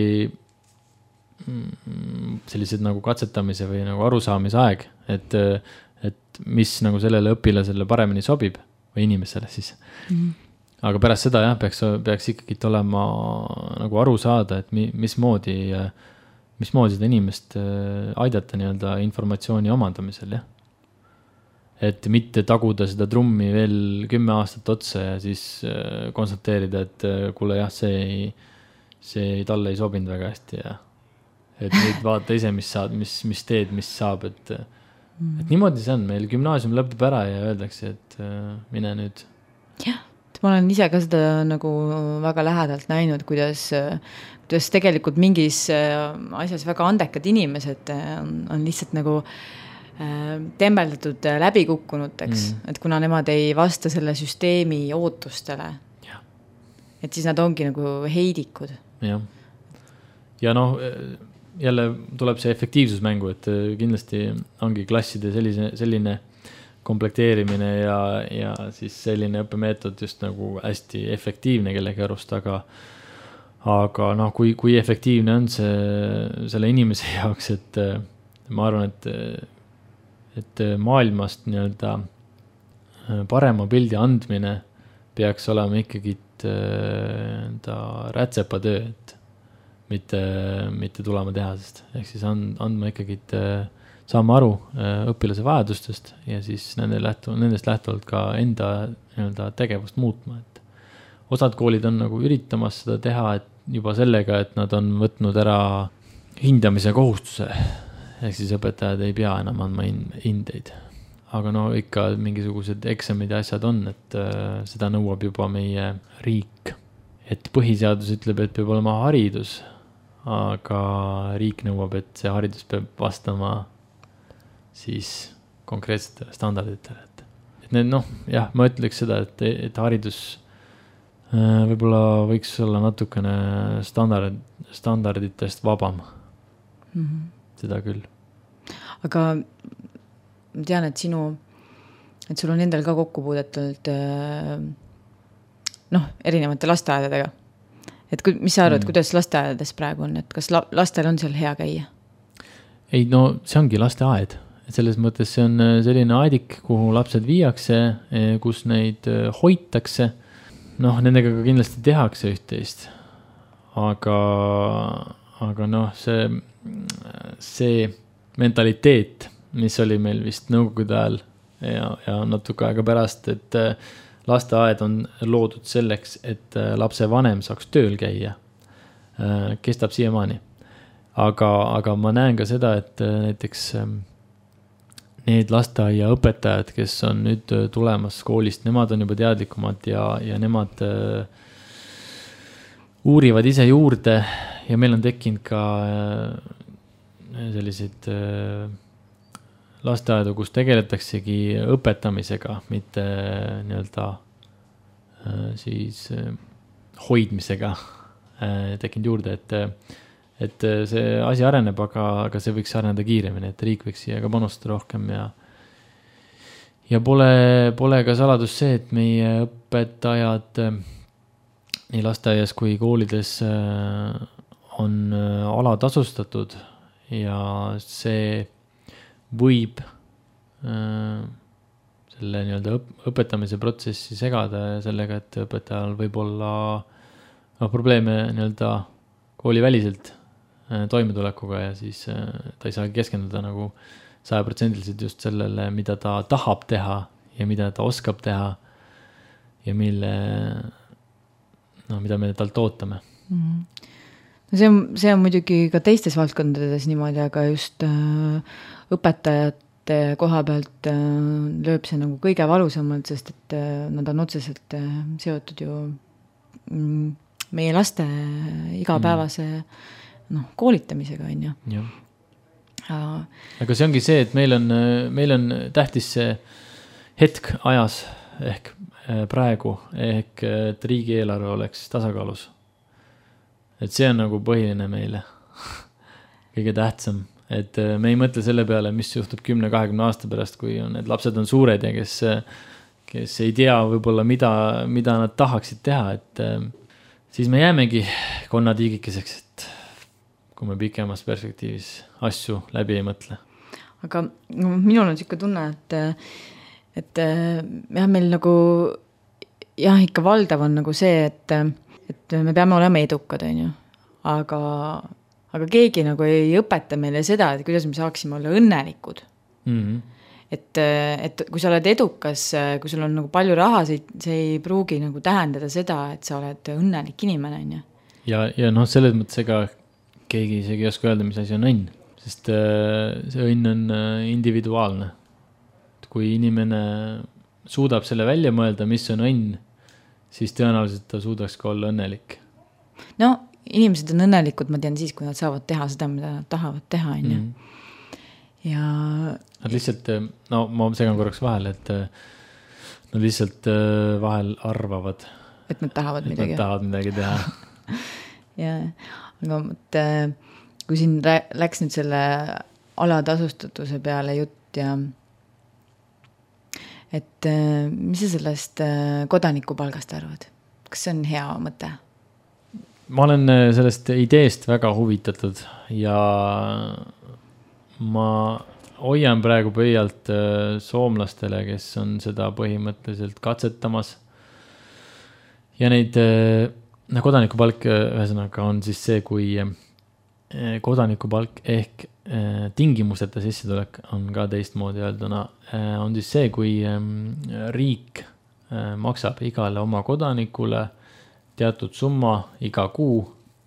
mm, sellised nagu katsetamise või nagu arusaamise aeg, et, et mis nagu sellele õpilasele paremini sobib või inimesele siis. Mm-hmm. Aga pärast seda jah, peaks, peaks ikkagi olema nagu aru saada, et mi, mismoodi, mismoodi seda inimest aidata nii-öelda informatsiooni omandamisel, jah. Et mitte taguda seda trummi veel kümme aastat otsa ja siis konstateerida, et kuule jah, see ei, see talle ei sobinud väga hästi ja et nüüd vaata ise, mis saad, mis, mis teed, mis saab, et, et niimoodi see on. Meil gümnaasium lõpeb ära ja öeldakse, et mine nüüd. Jah. Ma olen ise ka seda nagu väga lähedalt näinud, kuidas, kuidas tegelikult mingis asjas väga andekad inimesed on, on lihtsalt nagu tembeldatud läbikukkunuteks, mm. et kuna nemad ei vasta selle süsteemi ootustele, ja. Et siis nad ongi nagu heidikud. Ja, ja noh, jälle tuleb see efektiivsusmängu, et kindlasti ongi klasside sellise, selline komplekteerimine ja, ja siis selline õppemeetod just nagu hästi efektiivne kellegi arust, aga, aga noh, kui, kui efektiivne on see selle inimese jaoks, et ma arvan, et, et maailmast nii-öelda parema pildi andmine peaks olema ikkagi ta rätsepatöö, et mitte, mitte tulema tehasest. Ehk siis and, andma ikkagi saama aru õpilase vajadustest ja siis nende lähtu, nendest lähtuvalt ka enda nii-öelda tegevust muutma. Et osad koolid on nagu üritamas seda teha, et juba sellega, et nad on võtnud ära hindamise kohustuse. Ehk siis õpetajad ei pea enam andma hindeid. Aga no ikka mingisugused eksamid ja asjad on, et äh, seda nõuab juba meie riik. Et põhiseadus ütleb, et peab olema haridus, aga riik nõuab, et see haridus peab vastama siis konkreetsetele standarditele. Et, et need, noh, jah, ma ütleks seda, et, et haridus äh, võib-olla võiks olla natukene standard, standarditest vabam. Mm-hmm. Seda küll. Aga ma tean, et sinu, et sul on endal ka kokku puudetud noh, erinevate lasteaedadega. Et mis sa arvad, mm. kuidas lasteaedades praegu on, et kas la, lastel on seal hea käia? Ei, no see ongi lasteaed. Selles mõttes see on selline aedik, kuhu lapsed viiakse, kus neid hoitakse. Noh, nendega ka kindlasti tehakse üht-teist. Aga, aga noh, see, see mentaliteet, mis oli meil vist nõukogude ajal ja, ja natuke aega pärast, et lasteaed on loodud selleks, et lapse vanem saaks tööl käia. Kestab siiamaani. Aga, aga ma näen ka seda, et näiteks need lasteaia õpetajad, kes on nüüd tulemas koolist, nemad on juba teadlikumad ja, ja nemad uurivad ise juurde ja meil on tekkinud ka selliseid lasteaedu, kus tegeletaksegi õpetamisega, mitte nii-öelda siis hoidmisega tekkinud juurde, et, et see asi areneb, aga, aga see võiks areneda kiiremini, et riik võiks siia ka panustada rohkem ja ja pole, pole ka saladus see, et meie õpetajad nii lasteaias kui koolides on alatasustatud ja see võib äh, selle nii-öelda õp- õpetamise protsessi segada sellega, et õpetajal võib olla no, probleeme nii-öelda kooliväliselt äh, toimedulekuga ja siis äh, ta ei saagi keskenduda nagu sajaprotsendiliselt just sellele, mida ta tahab teha ja mida ta oskab teha ja mille, no, mida me talt ootame. Mm-hmm. See on, see on muidugi ka teistes valdkondades niimoodi, aga just äh, õpetajate koha pealt äh, lööb see nagu kõige valusamalt, sest et äh, nad on otseselt äh, seotud ju mm, meie laste igapäevase mm. noh, koolitamisega, on ju. Ja. Aga see ongi see, et meil on, meil on tähtis see hetk ajas ehk praegu, ehk et riigieelarve oleks tasakaalus. Et see on nagu põhiline meile kõige tähtsam, et me ei mõtle selle peale, mis juhtub kümne kahekümne aasta pärast, kui on, need lapsed on suured ja kes, kes ei tea võib-olla, mida, mida nad tahaksid teha, et siis me jäämegi konnatiigikeseks, et kui me pikemas perspektiivis asju läbi ei mõtle. Aga no, minul on siuke tunne, et, et jah, meil nagu jah, ikka valdav on nagu see, et et me peame olema edukad, on ju. Aga, aga keegi nagu ei õpeta meile seda, et kuidas me saaksime olla õnnelikud. Mm-hmm. Et, et kui sa oled edukas, kui sul on nagu palju raha, see, see ei pruugi nagu tähendada seda, et sa oled õnnelik inimene, on ju. Ja, ja noh, selles mõttes ega keegi isegi ei oska öelda, mis asi on õnn. Sest see õnn on individuaalne. Kui inimene suudab selle välja mõelda, mis on õnn, siis tõenäoliselt ta suudaks ka olla õnnelik. No, inimesed on õnnelikud, ma tean siis, kui nad saavad teha seda, mida nad tahavad teha, on ju. Mm. Ja... Nad lihtsalt, no ma segan korraks vahel, et nad lihtsalt vahel arvavad, et nad tahavad et midagi. Nad tahavad midagi teha. Ja, aga mõtte, kui siin läks nüüd selle alatasustatuse peale jutt ja et mis sa sellest kodanikupalgast arvad? Kas see on hea mõte? Ma olen sellest ideest väga huvitatud ja ma hoian praegu pöialt soomlastele, kes on seda põhimõtteliselt katsetamas. Ja neid no, kodanikupalk ühesõnaga on siis see, kui kodanikupalk ehk tingimusteta sissetulek on ka teistmoodi öelduna, on siis see, kui riik maksab igale oma kodanikule teatud summa iga kuu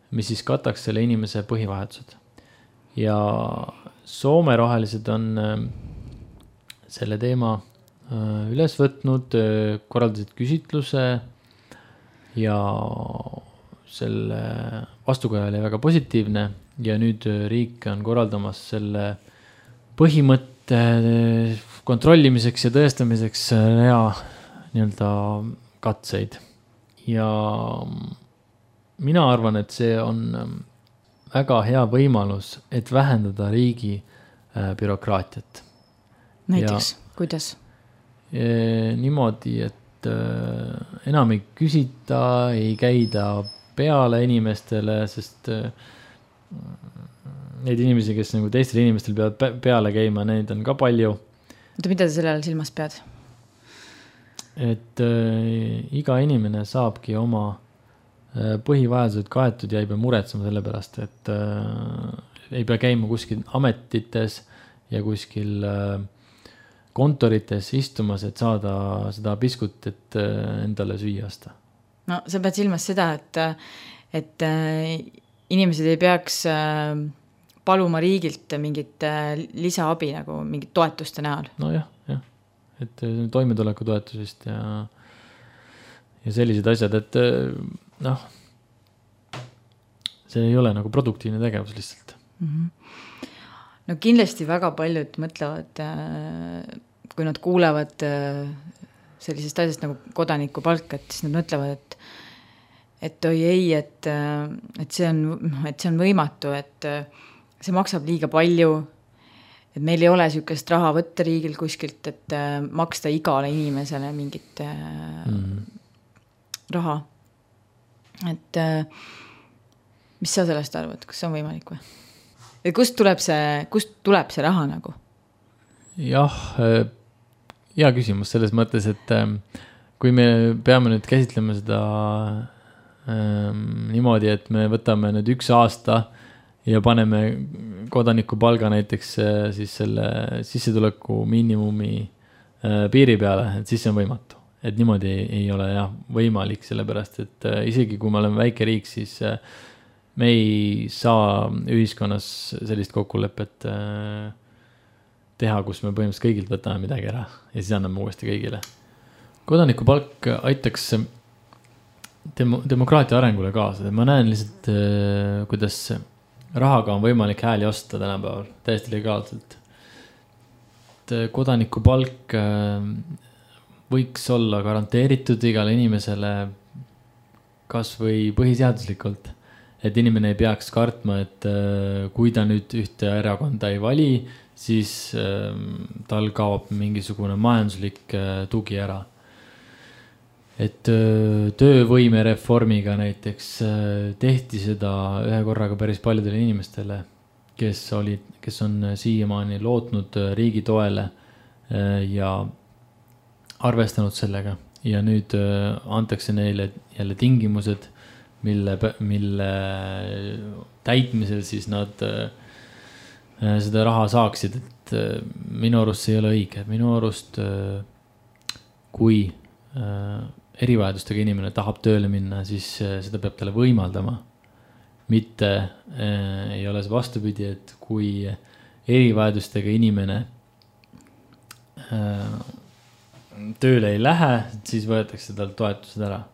mis siis kataks selle inimese põhivajadused. Ja Soome rohelised on selle teema üles võtnud, korraldasid küsitluse ja selle vastukaja oli väga positiivne ja nüüd riik on korraldamas selle põhimõtte kontrollimiseks ja tõestamiseks hea nii-öelda katseid. Ja mina arvan, et see on väga hea võimalus, et vähendada riigi bürokraatiat. Näiteks, ja, kuidas? Niimoodi, et enam ei küsita, ei käida peale inimestele, sest neid inimesi, kes nagu teistel inimestel peavad peale käima, neid on ka palju. Mida te sellele silmas pead? Et äh, iga inimene saabki oma äh, põhivajadused kaetud ja ei pea muretsema selle pärast, et äh, ei pea käima kuskil ametites ja kuskil äh, kontorites istumas, et saada seda piskut, et äh, endale süüa osta. No sa pead silmas seda, et, et äh, inimesed ei peaks äh, paluma riigilt mingit äh, lisaabi nagu mingit toetuste näol. No jah, jah. Et toimetuleku toetusest ja, ja sellised asjad, et noh, see ei ole nagu produktiivne tegevus lihtsalt. Mm-hmm. No kindlasti väga paljud mõtlevad, kui nad kuulevad sellisest asjast nagu kodanikupalk, et siis nad mõtlevad, et, et oi ei, et, et, see on, et see on võimatu, et see maksab liiga palju, et meil ei ole sükest raha võtta riigil kuskilt, et äh, maksta igale inimesele mingit äh, mm. raha. Et äh, mis sa sellest arvad, kas see on võimalik või? Ja kust tuleb see, kust tuleb see raha nagu? Jah, hea küsimus selles mõttes, et äh, kui me peame nüüd käsitlema seda äh, niimoodi, et me võtame nüüd üks aasta ja paneme kodaniku palga näiteks siis selle sissetuleku miinimumi piiri peale, et siis see on võimatu. Et niimoodi ei, ei ole jah, võimalik, sellepärast, et isegi kui me oleme väike riik, siis me ei saa ühiskonnas sellist kokkulepet teha, kus me põhimõtteliselt kõigilt võtame midagi ära ja siis anname uuesti kõigile. Kodaniku palk aitaks dem- demokraatia arengule kaasa. Ma näen lihtsalt, kuidas rahaga on võimalik hääli osta tänapäeval täiesti legaalselt. Kodaniku palk võiks olla garanteeritud igale inimesele kas või põhiseaduslikult, et inimene ei peaks kartma, et kui ta nüüd ühte erakonda ei vali, siis tal kaob mingisugune majanduslik tugi ära. Et töövõime reformiga näiteks tehti seda ühe korraga päris paljudele inimestele, kes, olid, kes on siiamaani lootnud riigi toele ja arvestanud sellega. Ja nüüd antakse neile jälle tingimused, mille, mille täitmisel siis nad seda raha saaksid. Et minu arust see ei ole õige. Minu arust, kui erivajadustega inimene tahab tööle minna, siis seda peab talle võimaldama. Mitte äh, ei ole see vastupidi, et kui erivajadustega inimene äh, tööle ei lähe, siis võetakse tal toetused ära.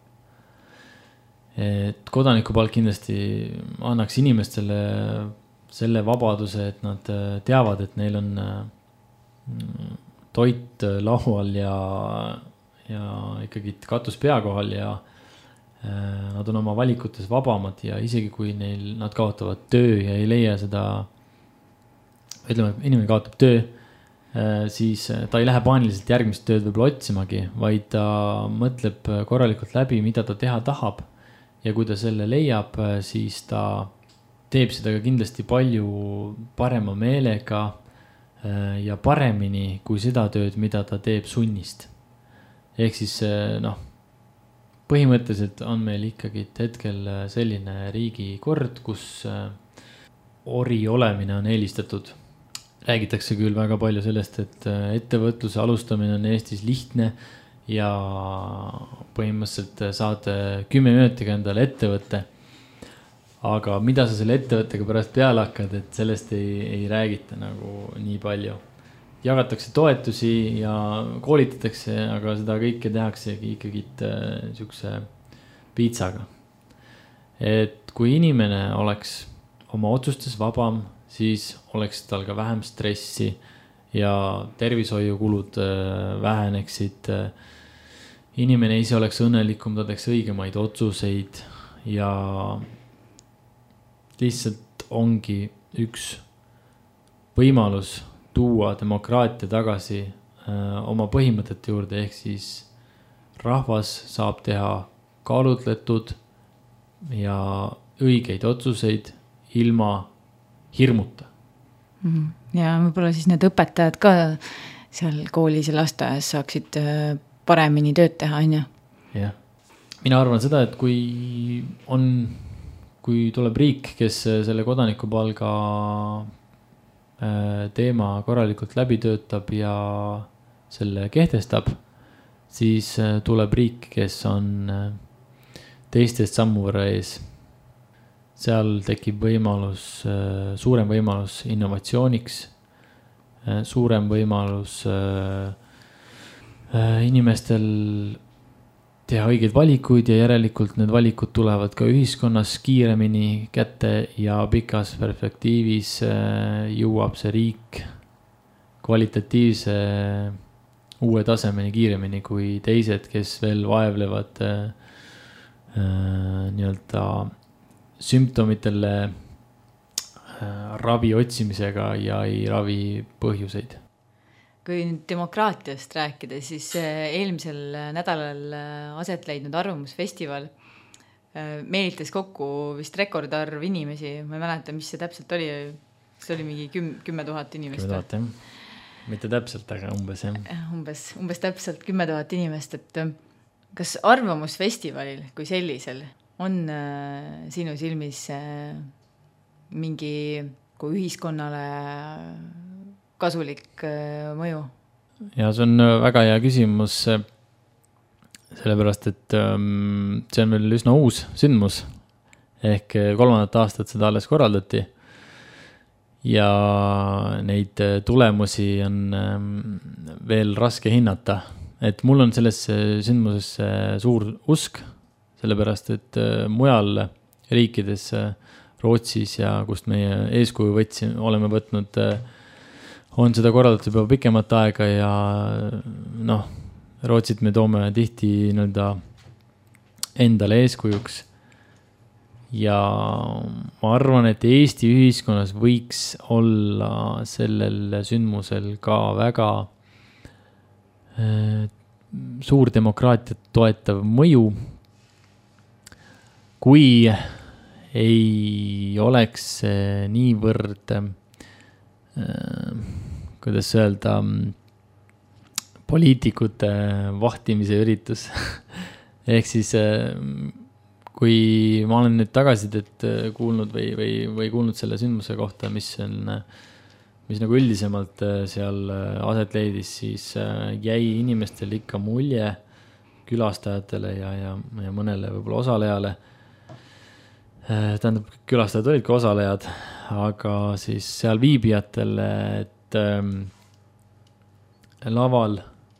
Et kodanikupalk kindlasti annaks inimestele selle vabaduse, et nad teavad, et neil on äh, toit laual ja ja ikkagi katus pea kohal ja äh, nad on oma valikutes vabamad ja isegi kui neil, nad kaotavad töö ja ei leia seda, ütleme, inimene kaotab töö, äh, siis ta ei lähe paaniliselt järgmist tööd võib-olla otsimagi, vaid ta mõtleb korralikult läbi, mida ta teha tahab ja kui ta selle leiab, siis ta teeb seda ka kindlasti palju parema meelega äh, ja paremini kui seda tööd, mida ta teeb sunnist. Ehk siis noh, põhimõtteliselt on meil ikkagi hetkel selline riigi kord, kus ori olemine on eelistatud. Räägitakse küll väga palju sellest, et ettevõtluse alustamine on Eestis lihtne ja põhimõtteliselt saad kümme minutiga endale ettevõtte. aga mida sa selle ettevõttega pärast peale hakkad, et sellest ei, ei räägita nagu nii palju. Jagatakse toetusi ja koolitatakse, aga seda kõike tehaksegi ikkagi niisuguse piitsaga. Et kui inimene oleks oma otsustes vabam, siis oleks tal ka vähem stressi ja tervishoiukulud väheneksid. Inimene ise oleks õnnelikum, ta teeks õigemaid otsuseid ja lihtsalt ongi üks võimalus tuua demokraatia tagasi öö, oma põhimõtete juurde, ehk siis rahvas saab teha kaalutletud ja õigeid otsuseid ilma hirmuta. Ja võib-olla siis need õpetajad ka seal koolis ja lasteaias saaksid paremini tööd teha, on ju? Jah. Mina arvan seda, et kui on, kui tuleb riik, kes selle kodanikupalga teema korralikult läbi töötab ja selle kehtestab, siis tuleb riik, kes on teistest sammu võrra ees. Seal tekib võimalus, suurem võimalus innovatsiooniks, suurem võimalus inimestel teha õigeid valikuid ja järelikult need valikud tulevad ka ühiskonnas kiiremini kätte ja pikas perspektiivis jõuab see riik kvalitatiivse uue tasemeni kiiremini kui teised, kes veel vaevlevad nii-öelda sümptomitele ravi otsimisega ja ei ravi põhjuseid. Kui nüüd demokraatiast rääkida, siis eelmisel nädalal aset leidnud arvamusfestival meelitas kokku vist rekordarv inimesi. Ma ei mäleta, mis see täpselt oli. See oli mingi küm, kümme tuhat inimest. Kümme tuhat, jah. Mitte täpselt, aga umbes, jah. Umbes, umbes täpselt kümme tuhat inimest. Et kas arvamusfestivalil kui sellisel on sinu silmis mingi kui ühiskonnale kasulik mõju? Ja see on väga hea küsimus, sellepärast, et see on veel üsna uus sündmus, ehk kolmandat aastat seda alles korraldati ja neid tulemusi on veel raske hinnata, et mul on sellesse sündmusesse suur usk, sellepärast, et mujal riikides Rootsis ja kust meie eeskuju võtsi, oleme võtnud on seda korraldatud juba pikemat aega ja noh, Rootsit me toome tihti nõnda endale eeskujuks. Ja ma arvan, et Eesti ühiskonnas võiks olla sellel sündmusel ka väga äh, suur demokraatiat toetav mõju, kui ei oleks niivõrd kuidas öelda poliitikute vahtimise üritus. Ehk siis kui ma olen nüüd tagasidet kuulnud või, või, või kuulnud selle sündmuse kohta, mis on, mis nagu üldisemalt seal aset leidis, siis jäi inimestel ikka mulje külastajatele ja, ja, ja mõnele võib-olla osalejale. Tähendab, külastajad olid ka osalejad, aga siis seal viibijatele, et ähm, laval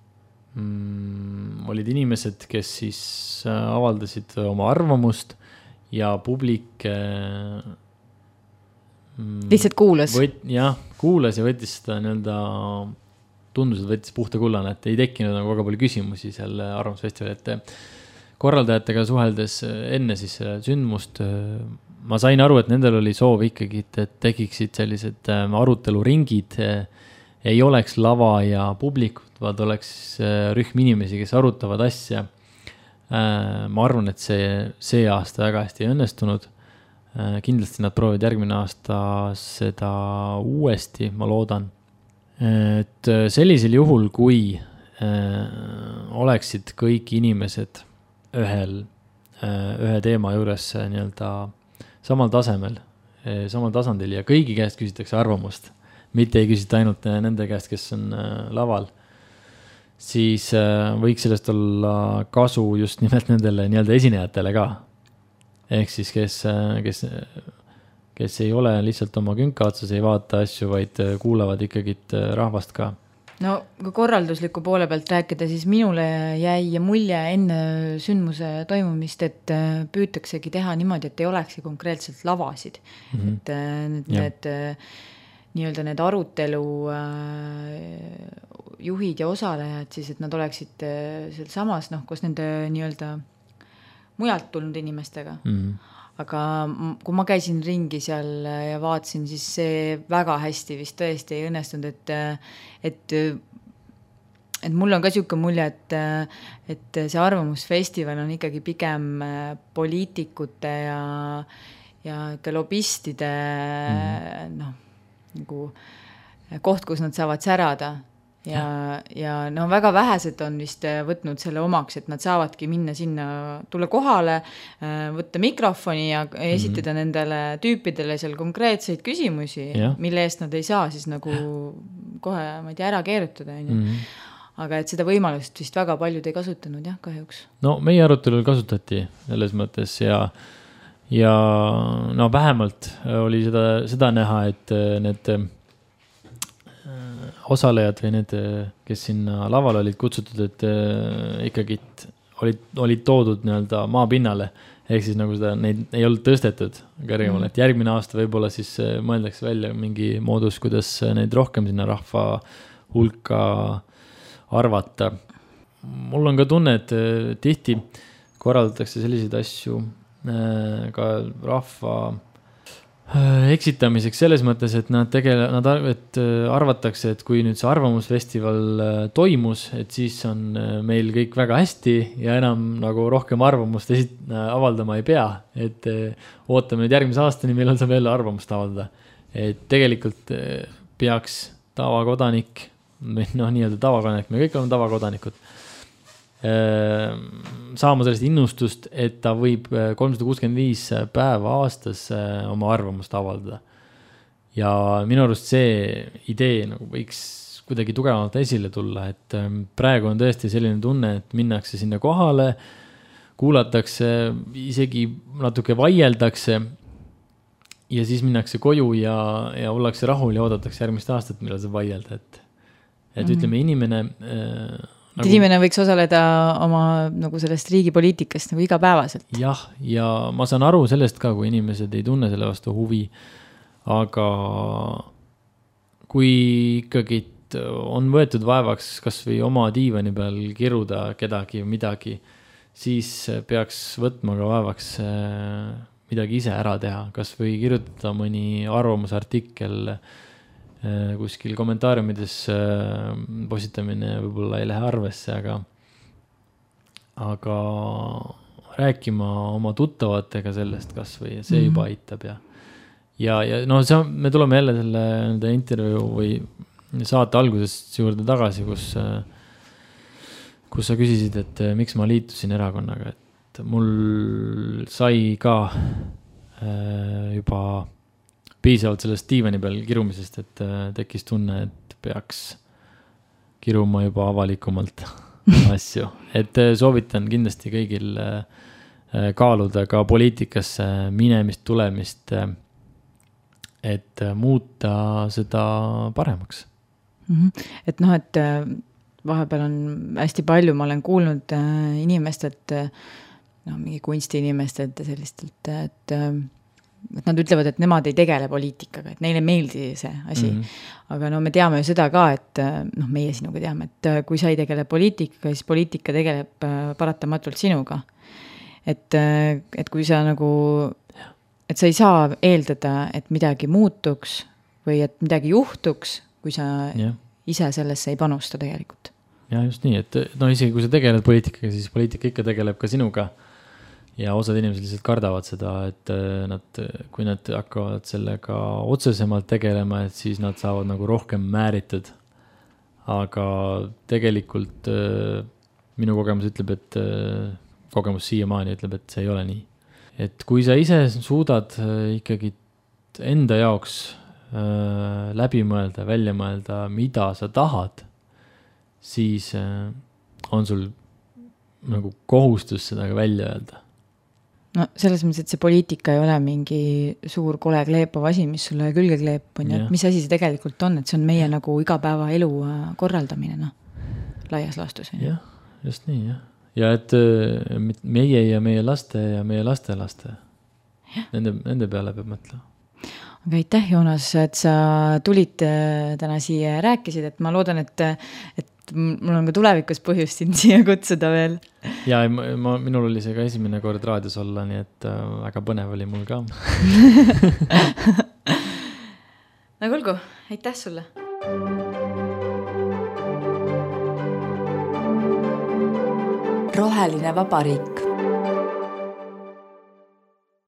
mm, olid inimesed, kes siis avaldasid oma arvamust ja publik äh, lihtsalt kuulas. Võt, jah, kuulas ja võttis seda nii-öelda, tundus, et võttis puhta kullana, et ei tekkinud nagu väga palju küsimusi seal arvamusfestival, et korraldajatega suheldes enne siis sündmust, ma sain aru, et nendel oli soov ikkagi, et tekiksid sellised aruteluringid, ei oleks lava ja publikut, vaid oleks rühm inimesi, kes arutavad asja. Ma arvan, et see, see aasta väga hästi ei õnnestunud. Kindlasti nad proovivad järgmine aasta seda uuesti, ma loodan. Et sellisel juhul, kui oleksid kõik inimesed ühel, ühe teema juures nii-öelda samal tasemel, samal tasandil ja kõigi käest küsitakse arvamust, mitte ei küsita ainult nende käest, kes on laval, siis võiks sellest olla kasu just nimelt nendele nii-öelda esinejatele ka. ehk siis kes, kes, kes ei ole lihtsalt oma künka otsas, ei vaata asju, vaid kuulavad ikkagi rahvast ka. No kui korraldusliku poole pealt rääkida, siis minule jäi mulje enne sündmuse toimumist, et püütaksegi teha niimoodi, et ei olekski konkreetselt lavasid. Mm-hmm. Et need, need nii-öelda need arutelu juhid ja osalejad, siis et nad oleksid seal samas, noh, koos nende nii-öelda mujalt tulnud inimestega. Mm-hmm. Aga kui ma käisin ringi seal ja vaatsin, siis see väga hästi vist tõesti ei õnnestunud, et, et, et mul on ka siuke mulje, et, et see arvamusfestival on ikkagi pigem poliitikute ja, ja ka lobistide mm. noh, nagu koht, kus nad saavad särada. Ja, ja no väga vähesed on vist võtnud selle omaks, et nad saavadki minna sinna, tulla kohale, võtta mikrofoni ja esitada mm-hmm. nendele tüüpidele seal konkreetseid küsimusi, ja. Mille eest nad ei saa siis nagu kohe, ma ei tea, ära keerutada. Mm-hmm. Aga et seda võimalust vist väga paljud ei kasutanud, jah, kahjuks. No meie arutelul kasutati selles mõttes ja, ja no vähemalt oli seda, seda näha, et need osalejad või need, kes sinna laval olid kutsutud, et ikkagi olid, olid toodud nii-öelda maapinnale, ehk siis nagu seda, neid ei olnud tõstetud kõrgemale, mm. et järgmine aasta võib-olla siis mõeldakse välja mingi moodus, kuidas neid rohkem sinna rahva hulka arvata. Mul on ka tunne, et tihti korraldatakse selliseid asju ka rahva eksitamiseks selles mõttes, et nad tegele, nad et arvatakse, et kui nüüd see arvamusfestival toimus, et siis on meil kõik väga hästi ja enam nagu rohkem arvamust esit- avaldama ei pea, et ootame nüüd järgmise aastani, millal saab jälle arvamust avaldada. Et tegelikult peaks tavakodanik, noh nii-öelda tavakodanik, me kõik oleme tavakodanikud, saama sellest innustust, et ta võib kolmsada kuuskümmend viis päeva aastas oma arvamust avaldada. Ja minu arust see idee nagu võiks kuidagi tugevamalt esile tulla, et praegu on tõesti selline tunne, et minnakse sinna kohale, kuulatakse, isegi natuke vaieldakse ja siis minnakse koju ja, ja ollakse rahul ja oodatakse järgmist aastat, millal saab vaielda, et, et mm-hmm. ütleme inimene Nagu, inimene võiks osaleda oma nagu sellest riigipoliitikast nagu igapäevaselt. Jah, ja ma saan aru sellest ka, kui inimesed ei tunne selle vastu huvi, aga kui ikkagi on võetud vaevaks kas või oma diivani peal kiruda kedagi või midagi, siis peaks võtma ka vaevaks midagi ise ära teha, kas või kirjutada mõni arvamusartikkel kuskil kommentaariumides positamine võib-olla ei lähe arvesse, aga, aga rääkima oma tuttavatega sellest kas või see mm-hmm. juba aitab ja, ja, ja no see, me tuleme jälle selle intervjuu või saate algusest juurde tagasi, kus, kus sa küsisid, et miks ma liitusin erakonnaga, et mul sai ka juba piisavalt sellest diivani peal kirumisest, et tekkis tunne, et peaks kiruma juba avalikumalt asju. Et soovitan kindlasti kõigil kaaluda ka poliitikasse minemist, tulemist, et muuta seda paremaks. Mm-hmm. Et noh, et vahepeal on hästi palju, ma olen kuulnud inimestelt, no mingi kunstiinimestelt ja sellistelt, et et nad ütlevad, et nemad ei tegele poliitikaga, et neile meeldi see asi. Mm-hmm. Aga no me teame ju seda ka, et noh, meie sinuga teame, et kui sa ei tegele poliitikaga, siis poliitika tegeleb paratamatult sinuga. Et, et kui sa nagu, et sa ei saa eeldada, et midagi muutuks või et midagi juhtuks, kui sa yeah. ise sellesse ei panusta tegelikult. Ja just nii, et no isegi kui sa tegeled poliitikaga, siis poliitika ikka tegeleb ka sinuga. Ja osad inimesed lihtsalt kardavad seda, et nad, kui nad hakkavad sellega otsesemalt tegelema, et siis nad saavad nagu rohkem määritud. Aga tegelikult minu kogemus ütleb, et kogemus siiamaani ütleb, et see ei ole nii. Et kui sa ise suudad ikkagi enda jaoks läbi mõelda, välja mõelda, mida sa tahad, siis on sul nagu kohustus seda ka välja öelda. no selles mõttes, et see poliitika ei ole mingi suur kole kleepav asi, mis sulle külge kleep, on ju, et mis asi see tegelikult on, et see on meie nagu igapäeva elu korraldamine, noh, laias laastus. Jah, just nii, jah. Ja et meie ja meie laste ja meie laste laste, nende, nende peale peab mõtlema. Aga aitäh, Joonas, et sa tulid täna siia ja rääkisid, et ma loodan, et, et mul on ka tulevikus põhjust sind siia kutsuda veel. Ja ma, ma, minul oli see ka esimene kord raadios olla, nii et äh, väga põnev oli mul ka. No kulgu, aitäh sulle! Roheline Vabariik.